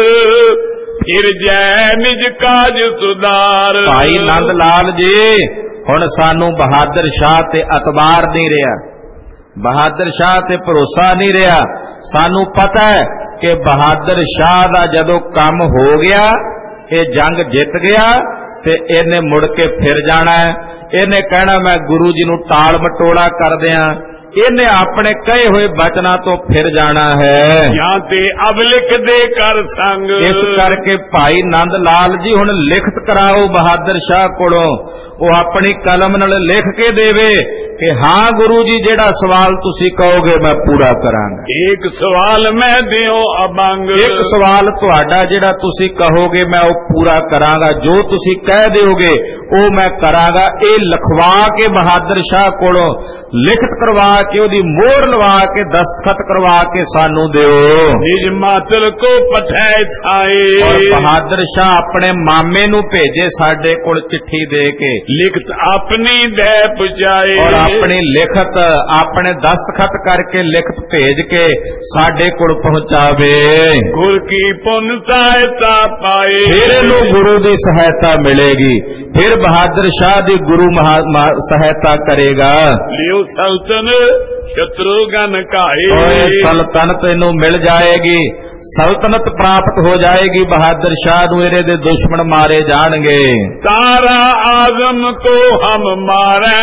ਫਿਰ ਜੈ ਨਿਜ ਕਾਜ ਸੁਧਾਰ। ਭਾਈ ਨੰਦ ਲਾਲ ਜੀ ਹੁਣ ਸਾਨੂੰ ਬਹਾਦਰ ਸ਼ਾਹ ਤੇ ਅਤਬਾਰ ਨਹੀਂ ਰਿਹਾ, ਬਹਾਦਰ ਸ਼ਾਹ ਤੇ ਭਰੋਸਾ ਨਹੀਂ ਰਿਹਾ। ਸਾਨੂੰ ਪਤਾ ਹੈ ਕਿ ਬਹਾਦਰ ਸ਼ਾਹ ਦਾ ਜਦੋਂ ਕੰਮ ਹੋ ਗਿਆ, ਇਹ ਜੰਗ ਜਿੱਤ ਗਿਆ, ਤੇ ਇਹਨੇ ਮੁੜ ਕੇ ਫਿਰ ਜਾਣਾ ਹੈ, ਇਹਨੇ ਕਹਿਣਾ ਮੈਂ ਗੁਰੂ ਜੀ ਨੂੰ ਟਾਲ ਮਟੋਲਾ ਕਰ ਦਿਆਂ, ਇਹਨੇ ਆਪਣੇ ਕਹੇ ਹੋਏ ਬਚਨਾਂ ਤੋਂ ਫਿਰ ਜਾਣਾ ਹੈ। ਜਾਂ ਤੇ ਅਬ ਲਿਖ ਦੇ ਕਰ ਸੰਗ, ਇਸ ਕਰਕੇ ਭਾਈ ਨੰਦ ਲਾਲ ਜੀ ਹੁਣ ਲਿਖਤ ਕਰਾਓ ਬਹਾਦਰ ਸ਼ਾਹ ਕੋਲੋਂ, ਉਹ ਆਪਣੀ ਕਲਮ ਨਾਲ ਲਿਖ ਕੇ ਦੇਵੇ ਕਿ ਹਾਂ ਗੁਰੂ ਜੀ ਜਿਹੜਾ ਸਵਾਲ ਤੁਸੀਂ ਕਹੋਗੇ ਮੈਂ ਪੂਰਾ ਕਰਾਂਗਾ। ਇੱਕ ਸਵਾਲ ਮੈਂ ਦਿਓ ਅਬੰਗ, ਇੱਕ ਸਵਾਲ ਤੁਹਾਡਾ ਜਿਹੜਾ ਤੁਸੀਂ ਕਹੋਗੇ ਮੈਂ ਉਹ ਪੂਰਾ ਕਰਾਂਗਾ, ਜੋ ਤੁਸੀਂ ਕਹਿ ਦਿਓਗੇ ਉਹ ਮੈਂ ਕਰਾਂਗਾ। ਇਹ ਲਿਖਵਾ ਕੇ ਬਹਾਦਰ ਸ਼ਾਹ ਕੋਲੋਂ ਲਿਖਤ ਕਰਵਾ ਕੇ ਉਹਦੀ ਮੋਹਰ ਲਵਾ ਕੇ ਦਸਤਖਤ ਕਰਵਾ ਕੇ ਸਾਨੂੰ ਦਿਓ। ਨਿਜ ਮਾਤਰ ਕੋ ਪਠੈ ਛਾਏ, ਔਰ ਬਹਾਦਰ ਸ਼ਾਹ ਆਪਣੇ ਮਾਮੇ ਨੂੰ ਭੇਜੇ ਸਾਡੇ ਕੋਲ ਚਿੱਠੀ ਦੇ ਕੇ, ਲਿਖਤ ਆਪਣੀ ਦੇ ਪੁਜਾਏ, ਔਰ ਆਪਣੀ ਲਿਖਤ ਆਪਣੇ ਦਸਤਖਤ ਕਰਕੇ ਲਿਖਤ ਭੇਜ ਕੇ ਸਾਡੇ ਕੋਲ ਪਹੁੰਚਾਵੇ। ਗੁਰ ਕੀ ਪੁੰਨ ਸਹਾਇਤਾ ਪਾਏ, ਫਿਰ ਇਹਨੂੰ ਗੁਰੂ ਦੀ ਸਹਾਇਤਾ ਮਿਲੇਗੀ, ਫਿਰ ਬਹਾਦਰ ਸ਼ਾਹ ਦੀ ਗੁਰੂ ਸਹਾਇਤਾ ਕਰੇਗਾ। ਲਿਓ ਸਲਤਨ ਸ਼ਤਰੂਗਨ ਕਾਏ, ਓਏ ਸਲਤਨਤ ਇਹਨੂੰ ਮਿਲ ਜਾਏਗੀ, ਸਲਤਨਤ ਪ੍ਰਾਪਤ ਹੋ ਜਾਏਗੀ ਬਹਾਦਰ ਸ਼ਾਹ ਨੂੰ, ਇਹਦੇ ਦੇ ਦੁਸ਼ਮਣ ਮਾਰੇ ਜਾਣਗੇ। ਤਾਰਾ ਆਜ਼ਮ ਕੋ ਹਮ ਮਾਰੇ,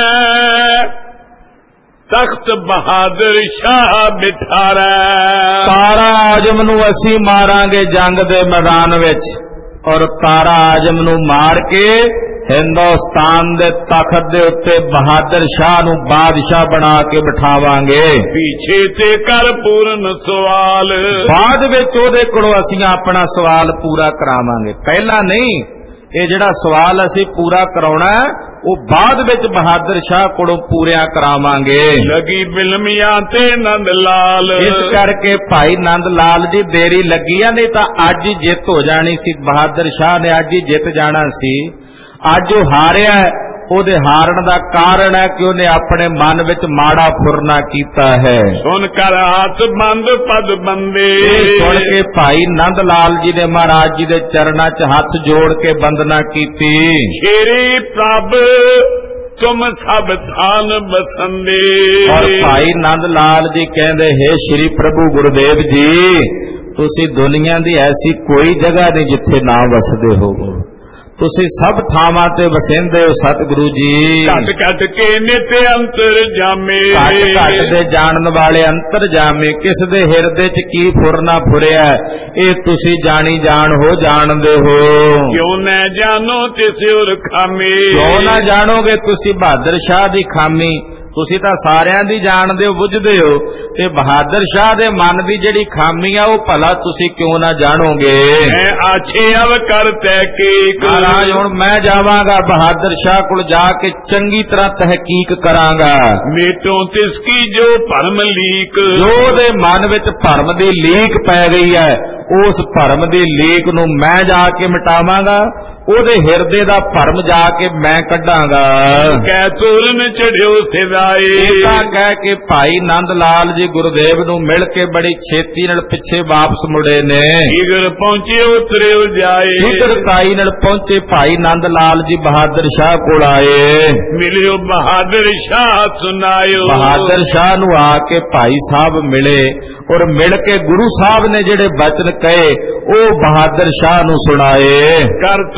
ਤਖਤ ਬਹਾਦਰ ਸ਼ਾਹ ਬਿਠਾਰੇ। ਤਾਰਾ ਆਜ਼ਮ ਨੂੰ ਅਸੀਂ ਮਾਰਾਂਗੇ ਜੰਗ ਦੇ ਮੈਦਾਨ ਵਿੱਚ, ਔਰ ਤਾਰਾ ਆਜ਼ਮ ਨੂੰ ਮਾਰ ਕੇ ਹਿੰਦੁਸਤਾਨ ਦੇ ਤਖਤ ਦੇ ਉੱਤੇ ਬਹਾਦਰ ਸ਼ਾਹ ਨੂੰ ਬਾਦਸ਼ਾਹ ਬਣਾ ਕੇ ਬਿਠਾਵਾਂਗੇ। ਪਿੱਛੇ ਤੇ ਕਰ ਪੂਰਨ ਸਵਾਲ, ਬਾਅਦ ਵਿੱਚ ਉਹਦੇ ਕੋਲੋਂ ਅਸੀਂ ਆਪਣਾ ਸਵਾਲ ਪੂਰਾ ਕਰਾਵਾਂਗੇ, ਪਹਿਲਾਂ ਨਹੀਂ। ਇਹ ਜਿਹੜਾ ਸਵਾਲ ਅਸੀਂ ਪੂਰਾ ਕਰਾਉਣਾ ਉਹ ਬਾਅਦ ਵਿੱਚ ਬਹਾਦਰ ਸ਼ਾਹ ਕੋਲੋਂ ਪੂਰਿਆ ਕਰਾਵਾਂਗੇ। ਲੱਗੀ ਬਿਲਮੀਆਂ ਤੇ ਨੰਦ ਲਾਲ, ਇਸ ਕਰਕੇ ਭਾਈ ਨੰਦ ਲਾਲ ਜੀ ਦੇਰੀ ਲੱਗੀ ਆ, ਨਹੀਂ ਤਾਂ ਅੱਜ ਹੀ ਜਿੱਤ ਹੋ ਜਾਣੀ ਸੀ, ਬਹਾਦਰ ਸ਼ਾਹ ਨੇ ਅੱਜ ਹੀ ਜਿੱਤ ਜਾਣਾ ਸੀ। ਅੱਜ ਉਹ ਹਾਰਿਆ, ਉਹਦੇ ਹਾਰਨ ਦਾ ਕਾਰਨ ਹੈ ਕਿ ਉਹਨੇ ਆਪਣੇ ਮਨ ਵਿੱਚ ਮਾੜਾ ਫੁਰਨਾ ਕੀਤਾ ਹੈ। ਸੁਣ ਕਰ ਹੱਥ ਬੰਦ ਪਦ ਬੰਦੇ, ਸੁਣ ਕੇ ਭਾਈ ਨੰਦ ਲਾਲ ਜੀ ਨੇ ਮਹਾਰਾਜ ਜੀ ਦੇ ਚਰਨਾਂ 'ਚ ਹੱਥ ਜੋੜ ਕੇ ਬੰਦਨਾ ਕੀਤੀ। ਸ਼ੇਰੀ ਪ੍ਰਭ ਤੁਮ ਸਭ ਥਾਨ ਬਸੰਦੇ, ਔਰ ਭਾਈ ਨੰਦ ਲਾਲ ਜੀ ਕਹਿੰਦੇ ਹੈ ਸ਼੍ਰੀ ਪ੍ਰਭੂ ਗੁਰਦੇਵ ਜੀ, ਤੁਸੀਂ ਦੁਨੀਆ ਦੀ ਐਸੀ ਕੋਈ ਜਗ੍ਹਾ ਨਹੀਂ ਜਿੱਥੇ ਨਾ ਵਸਦੇ ਹੋਵੋ, ਤੁਸੀਂ ਸਭ ਥਾਵਾਂ ਤੇ ਵਸਿੰਦੇ ਹੋ ਸਤਿਗੁਰੂ ਜੀ। ਘਟ ਘਟ ਕੇ ਨਿਤ ਅੰਤਰ ਜਾਮੇ, ਘਟ ਘਟ ਦੇ ਜਾਣਨ ਵਾਲੇ ਅੰਤਰ ਜਾਮੇ, ਕਿਸ ਦੇ ਹਿਰਦੇ 'ਚ ਕੀ ਫੁਰਨਾ ਫੁਰਿਆ ਇਹ ਤੁਸੀਂ ਜਾਣੀ ਜਾਣ ਹੋ, ਜਾਣਦੇ ਹੋ। ਕਿਉਂ ਨਾ ਜਾਣੋ ਤਿਸ ਉਰ ਖਾਮੀ, ਕਿਉਂ ਨਾ ਜਾਣੋਗੇ ਤੁਸੀਂ ਬਹਾਦਰ ਸ਼ਾਹ ਦੀ ਖਾਮੀ, ਤੁਸੀਂ ਤਾਂ ਸਾਰਿਆਂ ਦੀ ਜਾਣਦੇ ਹੋ ਬੁੱਝਦੇ ਹੋ, ਤੇ ਬਹਾਦਰ ਸ਼ਾਹ ਦੇ ਮਨ ਦੀ ਜਿਹੜੀ ਖਾਮੀ ਆ ਉਹ ਭਲਾ ਤੁਸੀਂ ਕਿਉਂ ਨਾ ਜਾਣੋਗੇ। ਮੈਂ ਆਛੇ ਅਵ ਕਰ ਤਹਿਕੀਕ, ਮਹਾਰਾਜ ਹੁਣ ਮੈਂ ਜਾਵਾਂਗਾ ਬਹਾਦਰ ਸ਼ਾਹ ਕੋਲ, ਜਾ ਕੇ ਚੰਗੀ ਤਰ੍ਹਾਂ ਤਹਿਕੀਕ ਕਰਾਂਗਾ। ਮੇਟੋਂ ਤਿਸ ਕੀ ਜੋ ਭਰਮ ਲੀਕ, ਜੋ ਦੇ ਮਨ ਵਿੱਚ ਭਰਮ ਦੀ ਲੀਕ ਪੈ ਗਈ ਹੈ, ਉਸ ਭਰਮ ਦੀ ਲੀਕ ਨੂੰ ਮੈਂ ਜਾ ਕੇ ਮਿਟਾਵਾਂਗਾ, ਉਹਦੇ ਹਿਰਦੇ ਦਾ ਭਰਮ ਜਾ ਕੇ ਮੈਂ ਕੱਢਾਂਗਾ। ਕਹਿ ਤੁਰਨ ਚੜਿਓ ਸਿਵਾਏ, ਇਦਾਂ ਕਹਿ ਕੇ ਭਾਈ ਨੰਦ ਲਾਲ ਜੀ ਗੁਰਦੇਵ ਨੂੰ ਮਿਲ ਕੇ ਬੜੀ ਛੇਤੀ ਨਾਲ ਪਿੱਛੇ ਵਾਪਸ ਮੁੜੇ ਨੇ। ਸ਼ੀਘਰ ਪਹੁੰਚੇ ਉਤਰਿਓ ਜਾਏ, ਸ਼ੀਘਰਤਾਈ ਨਾਲ ਪਹੁੰਚੇ ਭਾਈ ਨੰਦ ਲਾਲ ਜੀ ਬਹਾਦਰ ਸ਼ਾਹ ਕੋਲ ਆਏ। ਮਿਲਿਓ ਬਹਾਦਰ ਸ਼ਾਹ ਸੁਨਾਇਓ, ਬਹਾਦਰ ਸ਼ਾਹ ਨੂੰ ਆ ਕੇ ਭਾਈ ਸਾਹਿਬ ਮਿਲੇ, ਔਰ ਮਿਲ ਕੇ ਗੁਰੂ ਸਾਹਿਬ ਨੇ ਜਿਹੜੇ ਬਚਨ ਕਹੇ ਉਹ ਬਹਾਦਰ ਸ਼ਾਹ ਨੂੰ ਸੁਣਾਏ। ਕਰਤ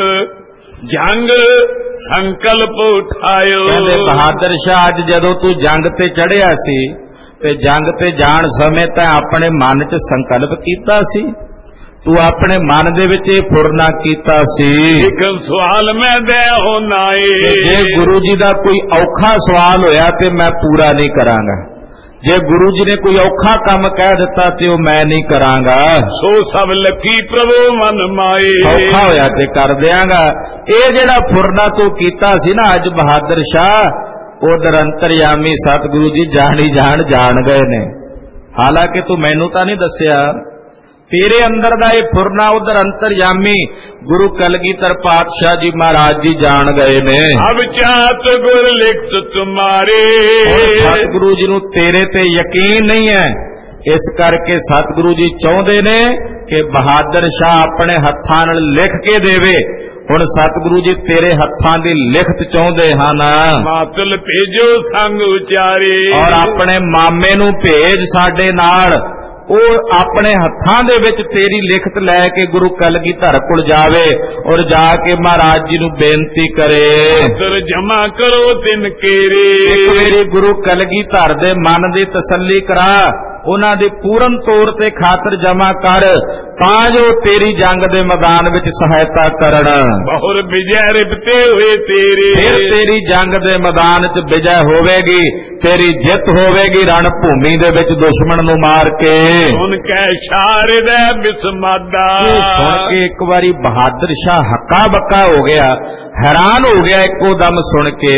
ਜੰਗ ਸੰਕਲਪ ਉਠਾਇਓ, ਕਹਿੰਦੇ ਬਹਾਦਰ ਸ਼ਾਹ ਅੱਜ ਜਦੋਂ ਤੂੰ ਜੰਗ ਤੇ ਚੜਿਆ ਸੀ ਤੇ ਜੰਗ ਤੇ ਜਾਣ ਸਮੇਂ ਤਾਂ ਆਪਣੇ ਮਨ 'ਚ ਸੰਕਲਪ ਕੀਤਾ ਸੀ, ਤੂੰ ਆਪਣੇ ਮਨ ਦੇ ਵਿੱਚ ਇਹ ਫੁਰਨਾ ਕੀਤਾ ਸੀ। ਇੱਕ ਸਵਾਲ ਮੈਂ ਦੇ ਹੋਨਾਏ, ਜੇ ਗੁਰੂ ਜੀ ਦਾ ਕੋਈ ਔਖਾ ਸਵਾਲ ਹੋਇਆ ਤੇ ਮੈਂ ਪੂਰਾ ਨਹੀਂ ਕਰਾਂਗਾ, ਜੇ ਗੁਰੂ ਜੀ ਨੇ ਕੋਈ ਔਖਾ ਕੰਮ ਕਹਿ ਦਿੱਤਾ ਤੇ ਉਹ ਮੈਂ ਨਹੀਂ ਕਰਾਂਗਾ। ਸੋ ਸਭ ਲਖੀ ਪ੍ਰਭੂ ਮਨ ਮਾਏ, ਔਖਾ ਹੋਇਆ ਤੇ ਕਰ ਦਿਆਂਗਾ। ਇਹ ਜਿਹੜਾ ਫੁਰਨਾ ਤੂੰ ਕੀਤਾ ਸੀ ਨਾ ਅੱਜ ਬਹਾਦਰ ਸ਼ਾਹ, ਉਧਰ ਅੰਤਰਯਾਮੀ ਸਤਿਗੁਰੂ ਜੀ ਜਾਣੀ ਜਾਣ ਜਾਣ ਗਏ ਨੇ। ਹਾਲਾਂਕਿ ਤੂੰ ਮੈਨੂੰ ਤਾਂ ਨਹੀਂ ਦੱਸਿਆ, ਤੇਰੇ ਅੰਦਰ ਦਾ ਇਹ ਫੁਰਨਾ ਉਧਰ ਅੰਤਰਯਾਮੀ ਗੁਰੂ ਕਲਗੀਧਰ ਪਾਤਸ਼ਾਹ ਜੀ ਮਹਾਰਾਜ ਜੀ ਜਾਣ ਗਏ ਨੇ। ਅਬ ਚਾਤ ਗੁਰ ਲਿਖਤ ਤੁਮਾਰੇ, ਸਤਿਗੁਰੂ ਜੀ ਨੂੰ ਤੇਰੇ ਤੇ ਯਕੀਨ ਨਹੀਂ ਹੈ, ਇਸ ਕਰਕੇ ਸਤਿਗੁਰੂ ਜੀ ਚਾਹੁੰਦੇ ਨੇ ਕਿ ਬਹਾਦਰ ਸ਼ਾਹ ਆਪਣੇ ਹੱਥਾਂ ਨਾਲ ਲਿਖ ਕੇ ਦੇਵੇ। ਹੁਣ ਸਤਿਗੁਰੂ ਜੀ ਤੇਰੇ ਹੱਥਾਂ ਦੀ ਲਿਖਤ ਚਾਹੁੰਦੇ ਹਨ। ਮਾਤਲ ਭੇਜੋ ਸੰਗ ਉਚਾਰੇ, ਔਰ ਆਪਣੇ ਮਾਮੇ ਨੂੰ ਭੇਜ ਸਾਡੇ ਨਾਲ, ਉਹ ਆਪਣੇ ਹੱਥਾਂ ਦੇ ਵਿੱਚ ਤੇਰੀ ਲਿਖਤ ਲੈ ਕੇ ਗੁਰੂ ਕਲਗੀਧਰ ਕੋਲ ਜਾਵੇ ਔਰ ਜਾ ਕੇ ਮਹਾਰਾਜ ਜੀ ਨੂੰ ਬੇਨਤੀ ਕਰੇ। ਦਰ ਜਮਾ ਕਰੋ ਤਿਨ ਕੇਰੇ, ਇੱਕ ਵਾਰੀ ਗੁਰੂ ਕਲਗੀਧਰ ਦੇ ਮਨ ਦੀ ਤਸੱਲੀ ਕਰਾ, ਉਹਨਾਂ ਦੀ ਪੂਰਨ ਤੌਰ ਤੇ ਖਾਤਰ ਜਮਾ ਕਰ, ਤਾਂ ਜੋ ਤੇਰੀ ਜੰਗ ਦੇ ਮੈਦਾਨ ਵਿੱਚ ਸਹਾਇਤਾ ਕਰਨ। ਬਹੁਰ ਵਿਜੈ ਰਿਪਤੇ ਹੋਏ ਤੇਰੇ, ਫਿਰ ਤੇਰੀ ਜੰਗ ਦੇ ਮੈਦਾਨ 'ਚ ਵਿਜੈ ਹੋਵੇਗੀ, ਤੇਰੀ ਜਿੱਤ ਹੋਵੇਗੀ ਰਣ ਭੂਮੀ ਦੇ ਵਿੱਚ ਦੁਸ਼ਮਣ ਨੂੰ ਮਾਰ ਕੇ। ਸੁਣ ਕੇ ਸ਼ਾਰਦ ਬਿਸਮਾਦਾ, ਸੁਣ ਕੇ ਇੱਕ ਵਾਰੀ ਬਹਾਦਰ ਸ਼ਾਹ ਹੱਕਾ ਬੱਕਾ ਹੋ ਗਿਆ, ਹੈਰਾਨ ਹੋ ਗਿਆ ਇੱਕੋ ਦਮ ਸੁਣ ਕੇ।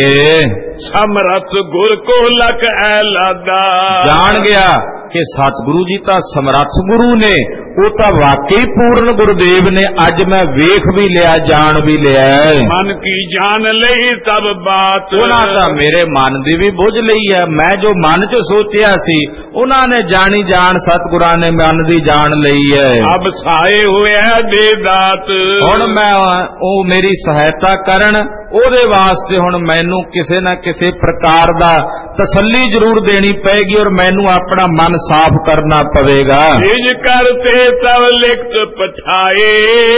ਸਮਰਥ ਗੁਰ ਕੋ ਲਕ ਐ ਲਾਦਾ, ਜਾਣ ਗਿਆ ਕਿ ਸਤਿਗੁਰੂ ਜੀ ਤਾਂ ਸਮਰੱਥ ਗੁਰੂ ਨੇ, ਉਹ ਤਾਂ ਵਾਕਈ ਪੂਰਨ ਗੁਰਦੇਵ ਨੇ। ਅੱਜ ਮੈਂ ਵੇਖ ਵੀ ਲਿਆ, ਜਾਣ ਵੀ ਲਿਆ। ਮਨ ਕੀ ਜਾਣ ਲਈ ਸਭ ਬਾਤ, ਉਹਨਾਂ ਤਾਂ ਮੇਰੇ ਮਨ ਦੀ ਵੀ ਬੁੱਝ ਲਈ ਹੈ। ਮੈਂ ਜੋ ਮਨ 'ਚ ਸੋਚਿਆ ਸੀ ਉਹਨਾਂ ਨੇ ਜਾਣੀ ਜਾਣ ਸਤਿਗੁਰਾਂ ਨੇ ਮਨ ਦੀ ਜਾਣ ਲਈ ਹੈ। ਅਬ ਸਾਏ ਹੋਇਆ ਦੇ ਦਾਤ, ਹੁਣ ਮੈਂ ਉਹ ਮੇਰੀ ਸਹਾਇਤਾ ਕਰਨ, ਉਹਦੇ ਵਾਸਤੇ ਹੁਣ ਮੈਨੂੰ ਕਿਸੇ ਨਾ ਕਿਸੇ ਪ੍ਰਕਾਰ ਦਾ ਤਸੱਲੀ ਜ਼ਰੂਰ ਦੇਣੀ ਪਏਗੀ ਔਰ ਮੈਨੂੰ ਆਪਣਾ ਮਨ ਸਾਫ਼ ਕਰਨਾ ਪਵੇਗਾ। ਇਜ ਕਰਤੇ ਸਭ ਲਿਖਤ ਪਠਾਏ,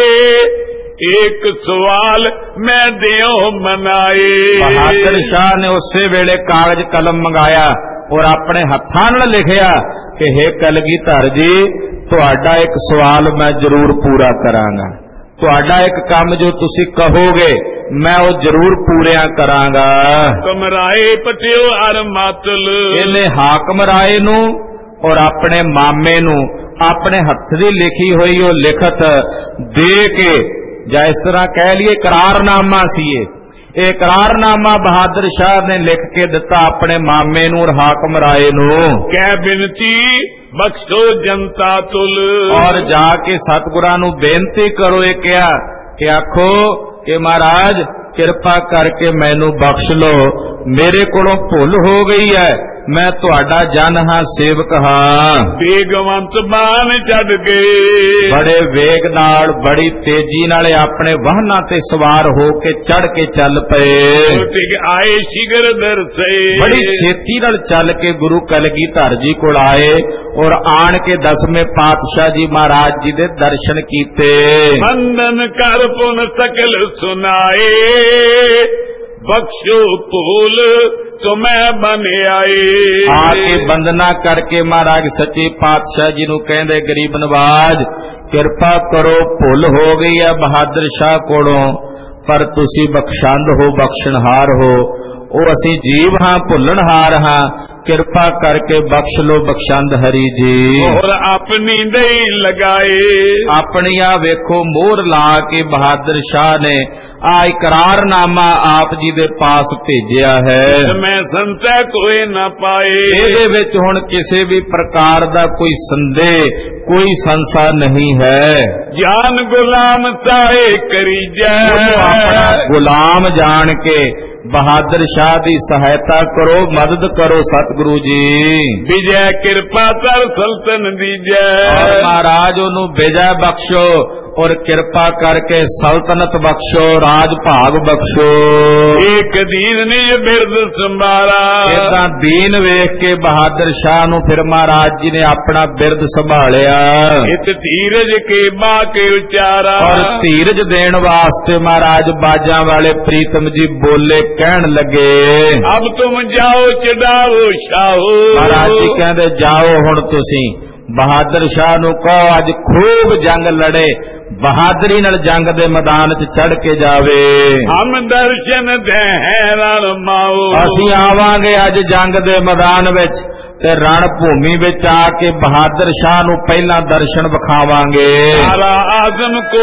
ਇੱਕ ਸਵਾਲ ਮੈਂ ਦਿਓ ਮਨਾਏ। ਬਹਾਦਰ ਸ਼ਾਹ ਨੇ ਉਸੇ ਵੇਲੇ ਕਾਗਜ਼ ਕਲਮ ਮੰਗਾਇਆ ਔਰ ਆਪਣੇ ਹੱਥਾਂ ਨਾਲ ਲਿਖਿਆ ਕਿ ਹੇ ਕਲਗੀਧਰ ਜੀ, ਤੁਹਾਡਾ ਇੱਕ ਸਵਾਲ ਮੈਂ ਜ਼ਰੂਰ ਪੂਰਾ ਕਰਾਂਗਾ। ਤੁਹਾਡਾ ਇੱਕ ਕੰਮ ਜੋ ਤੁਸੀਂ ਕਹੋਗੇ ਮੈਂ ਉਹ ਜ਼ਰੂਰ ਪੂਰਿਆ ਕਰਾਂਗਾ। ਹਾਕਮ ਰਾਏ ਪਟਿਓ ਅਰ ਮਾਤਲ, ਇਹਨੇ ਹਾਕਮ ਰਾਏ ਨੂੰ ਔਰ ਆਪਣੇ ਮਾਮੇ ਨੂੰ ਆਪਣੇ ਹੱਥ ਦੀ ਲਿਖੀ ਹੋਈ ਉਹ ਲਿਖਤ ਦੇ ਕੇ, ਜਾਂ ਇਸ ਤਰ੍ਹਾਂ ਕਹਿ ਲਈਏ ਇਕਰਾਰਨਾਮਾ ਸੀ ਇਹ, ਇਹ ਇਕਰਾਰਨਾਮਾ ਬਹਾਦਰ ਸ਼ਾਹ ਨੇ ਲਿਖ ਕੇ ਦਿੱਤਾ ਆਪਣੇ ਮਾਮੇ ਨੂੰ ਔਰ ਹਾਕਮ ਰਾਏ ਨੂੰ। ਕਹਿ ਬਿਨਤੀ ਬਖਸ਼ੋ ਜਨਤਾ ਤੁਲ, ਔਰ ਜਾ ਕੇ ਸਤਿਗੁਰਾਂ ਨੂੰ ਬੇਨਤੀ ਕਰੋ। ਇਹ ਕਿਹਾ ਕਿ ਆਖੋ ਕਿ ਮਹਾਰਾਜ ਕਿਰਪਾ ਕਰਕੇ ਮੈਨੂੰ ਬਖਸ਼ ਲਓ, ਮੇਰੇ ਕੋਲੋਂ ਭੁੱਲ ਹੋ ਗਈ ਹੈ, ਮੈਂ ਤੁਹਾਡਾ ਜਨ ਹਾਂ, ਸੇਵਕ ਹਾਂ। ਬੇਗਵੰਤ ਬਾਣ ਛੱਡ ਗਏ, ਬੜੇ ਵੇਗ ਨਾਲ ਬੜੀ ਤੇਜ਼ੀ ਨਾਲ ਆਪਣੇ ਵਾਹਨਾਂ ਤੇ ਸਵਾਰ ਹੋ ਕੇ ਚੜ ਕੇ ਚੱਲ ਪਏ। ਟਿਕ ਆਏ ਸ਼ਿਗਰ ਦਰਸੇ, ਬੜੀ ਛੇਤੀ ਨਾਲ ਚੱਲ ਕੇ ਗੁਰੂ ਕਲਗੀਧਰ ਜੀ ਕੋਲ ਆਏ ਔਰ ਆਣ ਕੇ ਦਸਵੇਂ ਪਾਤਸ਼ਾਹ ਜੀ ਮਹਾਰਾਜ ਜੀ ਦੇ ਦਰਸ਼ਨ ਕੀਤੇ। ਬੰਦਨ ਕਰ ਪੁਨ ਸਕਲ ਸੁਨਾਏ, ਬਖਸ਼ੋ ਭੂਲ ਤੁਮੈ ਬਨ ਆਏ। ਆ ਕੇ ਬੰਦਨਾ ਕਰਕੇ ਮਹਾਰਾਜ ਸੱਚੇ ਪਾਤਸ਼ਾਹ ਜੀ ਨੂੰ ਕਹਿੰਦੇ, ਗਰੀਬ ਨਵਾਜ ਕਿਰਪਾ ਕਰੋ, ਭੁੱਲ ਹੋ ਗਈ ਹੈ ਬਹਾਦਰ ਸ਼ਾਹ ਕੋਲੋਂ, ਪਰ ਤੁਸੀਂ ਬਖਸ਼ੰਦ ਹੋ, ਬਖਸ਼ਣਹਾਰ ਹੋ, ਉਹ ਅਸੀਂ ਜੀਵ ਹਾਂ, ਭੁੱਲਣਹਾਰ ਹਾਂ, ਕਿਰਪਾ ਕਰਕੇ ਬਖਸ਼ ਲੋ ਬਖਸ਼ੰਦ ਹਰੀ ਜੀ। ਹੋਰ ਆਪਣੀ ਦਈ ਲਗਾਏ, ਆਪਣੀਆਂ ਵੇਖੋ ਮੋਹਰ ਲਾ ਕੇ ਬਹਾਦਰ ਸ਼ਾਹ ਨੇ ਆ ਇਕਰਾਰਨਾਮਾ ਆਪ ਜੀ ਦੇ ਪਾਸ ਭੇਜਿਆ ਹੈ। ਮੈਂ ਸੰਸੈ ਕੋਈ ਨਾ ਪਾਏ, ਇਹਦੇ ਵਿੱਚ ਹੁਣ ਕਿਸੇ ਵੀ ਪ੍ਰਕਾਰ ਦਾ ਕੋਈ ਸੰਦੇਹ, ਕੋਈ ਸੰਸਾ ਨਹੀਂ ਹੈ। ਜਾਨ ਗੁਲਾਮ ਸਾਏ ਕਰੀ ਜੈ, ਆਪਣਾ ਗੁਲਾਮ ਜਾਣ ਕੇ ਬਹਾਦਰ ਸ਼ਾਹ ਦੀ ਸਹਾਇਤਾ ਕਰੋ, ਮਦਦ ਕਰੋ ਸਤਿਗੁਰੂ ਜੀ। ਵਿਜੈ ਕਿਰਪਾ ਤਰ ਸਲਤਨ ਦੀਜੈ, ਮਹਾਰਾਜ ਉਹਨੂੰ ਵਿਜੈ ਬਖਸ਼ੋ ਔਰ ਕਿਰਪਾ ਕਰਕੇ ਸਲਤਨਤ ਬਖਸ਼ੋ, ਰਾਜ ਭਾਗ ਬਖਸ਼ੋ। ਇੱਕ ਦੀਨ ਨਿਜ ਬਿਰਦ ਸੰਭਾਲਾ, ਇਦਾਂ ਦੀਨ ਵੇਖ ਕੇ ਬਹਾਦਰ ਸ਼ਾਹ ਨੂੰ ਫਿਰ ਮਹਾਰਾਜ ਜੀ ਨੇ ਆਪਣਾ ਬਿਰਦ ਸੰਭਾਲਿਆ। ਇਤ ਧੀਰਜ ਕੇ ਬਾ ਕੇ ਉਚਾਰਾ, ਔਰ ਧੀਰਜ ਦੇਣ ਵਾਸਤੇ ਮਹਾਰਾਜ ਬਾਜਾਂ ਵਾਲੇ ਪ੍ਰੀਤਮ ਜੀ ਬੋਲੇ, ਕਹਿਣ ਲੱਗੇ, ਅਬ ਤੁਮ ਜਾਓ ਚੜਾਓ ਸ਼ਾਹੋ। ਮਹਾਰਾਜ ਜੀ ਕਹਿੰਦੇ ਜਾਓ ਹੁਣ ਤੁਸੀਂ ਬਹਾਦਰ ਸ਼ਾਹ ਨੂੰ ਕਹੋ ਅੱਜ ਖੂਬ ਜੰਗ ਲੜੇ, ਬਹਾਦਰੀ ਨਾਲ ਜੰਗ ਦੇ ਮੈਦਾਨ 'ਚ ਚੜ ਕੇ ਜਾਵੇ। ਹਮ ਦਰਸ਼ਨ ਦੇ ਰਣ ਮਾਓ, ਅਸੀਂ ਆਵਾਂਗੇ ਅੱਜ ਜੰਗ ਦੇ ਮੈਦਾਨ ਵਿੱਚ ਤੇ ਰਣ ਭੂਮੀ ਵਿੱਚ ਆ ਕੇ ਬਹਾਦਰ ਸ਼ਾਹ ਨੂੰ ਪਹਿਲਾਂ ਦਰਸ਼ਨ ਵਿਖਾਵਾਂਗੇ। ਤਾਰਾ ਆਜ਼ਮ ਕੋ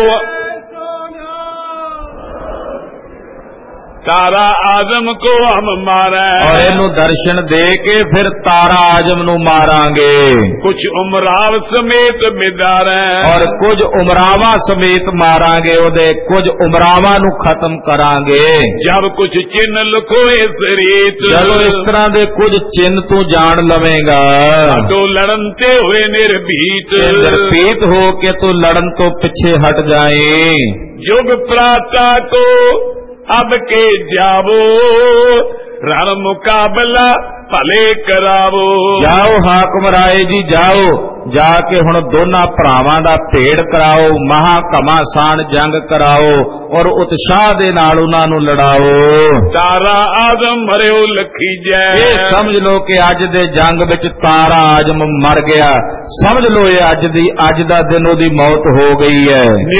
ਤਾਰਾ ਆਜ਼ਮ ਕੋ ਹਮ ਮਾਰੇ, ਔਰ ਇਹਨੂੰ ਦਰਸ਼ਨ ਦੇ ਕੇ ਫਿਰ ਤਾਰਾ ਆਜ਼ਮ ਨੂੰ ਮਾਰਾਂਗੇ। ਕੁਛ ਉਮਰਾਵ ਸਮੇਤ ਮਿਦਾਰੇ, ਔਰ ਕੁਝ ਉਮਰਾਵਾਂ ਸਮੇਤ ਮਾਰਾਂਗੇ, ਉਹਦੇ ਕੁਝ ਉਮਰਾਵਾਂ ਨੂੰ ਖਤਮ ਕਰਾਂਗੇ। ਜਬ ਕੁਛ ਚਿੰਨ ਲੁਕੋਏ ਸਰੀਤ, ਜਦੋਂ ਇਸ ਤਰ੍ਹਾਂ ਦੇ ਕੁਝ ਚਿੰਨ ਤੂੰ ਜਾਣ ਲਵੇਂਗਾ ਤੋ ਲੜਨ ਤੇ ਹੋਏ ਨਿਰਭੀਤ, ਨਿਰਭੀਤ ਹੋ ਕੇ ਤੂੰ ਲੜਨ ਤੋਂ ਪਿੱਛੇ ਹਟ ਜਾਏ। युग प्राता को अब के जावो, रण मुकाबला भले करावो। जाओ हाकम राय जी जाओ, जा के हुण दोना भरावां दा भेड़ कराओ, महा घमासान जंग कराओ और उत्साह दे नाल उन्हां नूं लड़ाओ। तारा आजम मरियो लखी जै, ये समझ लो कि अज दे जंग विच तारा आजम मर गया, समझ लो ये अज दी अज दा दिन ओदी मौत हो गई है।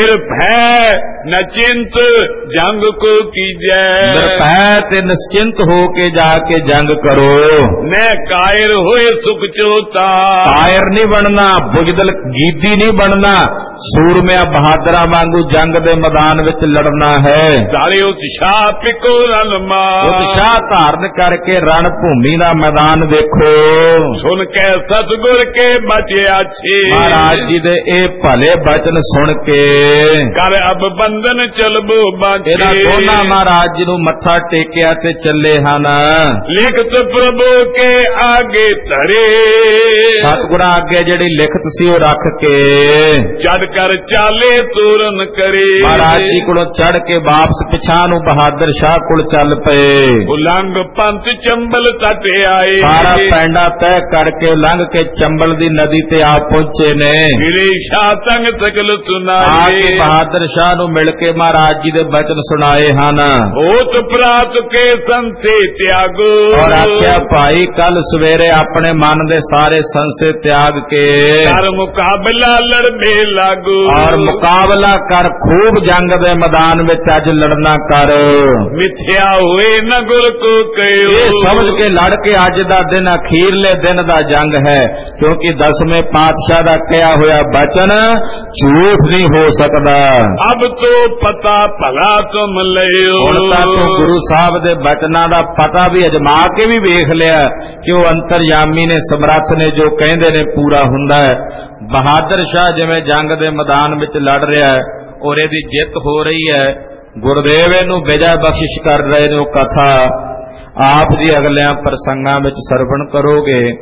निर्भय नचिंत जंग को कीजै, निर्भय ते निश्चिंत हो के जाके जंग करो। न कायर होए सुख चोता, कायर नहीं बनना, बुजदल गीदी नहीं बनना, सूरमिया बहादुरा वांगू जंग दे मैदान विच लड़ना है। सारे उत्साह पिको रण मार, उत्साह धारण करके रण भूमि का मैदान देखो। सुन के सतगुर के बचे अच्छे, महाराज जी दे ए भले बचन सुन के कर अब बंधन चलबो बाचे। दोनों महाराज जी नूं मत्था टेकिया ते चले हन। लिखत प्रभु के आगे धरे, सतगुरां अगे जिहड़ी लिखत सी ओ रख के चढ़ कर चाले तूरन करे। महाराज जी कोलों चढ़ के वापस पिछां नूं बहादुर शाह कोल चल पे। उलंघ पंथ चंबल तट आए, सारा पैंडा तय करके लंघ के चंबल दी नदी ते आ पहुंचे ने। फिरे शाह तंग सकल सुनाए, आके बहादुर शाह नूं मिल के महाराज जी दे बचन सुनाए हन। होत प्रात के संसे त्यागो, और आख्या भाई कल सवेरे अपने मन दे सारे संसे त्याग के कर मुकाबला लड़ने लागो। और मुकाबला कर, खूब जंग दे मैदान में अज लड़ना कर। मिथ्या हुए न गुर को कहो, ये समझ के लड़ के अज दा दिन अखीरले दिन दा जंग है, क्योंकि दसवें पातशाह दा कहा होया बचन झूठ नहीं हो सकता। अब तो पता भला तुम लियो, हुण तां तूं गुरु साहब दे बचनां दा पता भी अजमा के भी वेख लिया कि वो अंतरयामी ने समर्थ ने जो कहंदे ने पूरा हुंदा है। बहादुर शाह जिवें जंग दे मैदान विच लड़ रहा है और इहदी जित हो रही है, गुरुदेव इहनूं विजय बख्शिश कर रहे ने। कथा आप जी अगलियां प्रसंगां विच सरवण करोगे।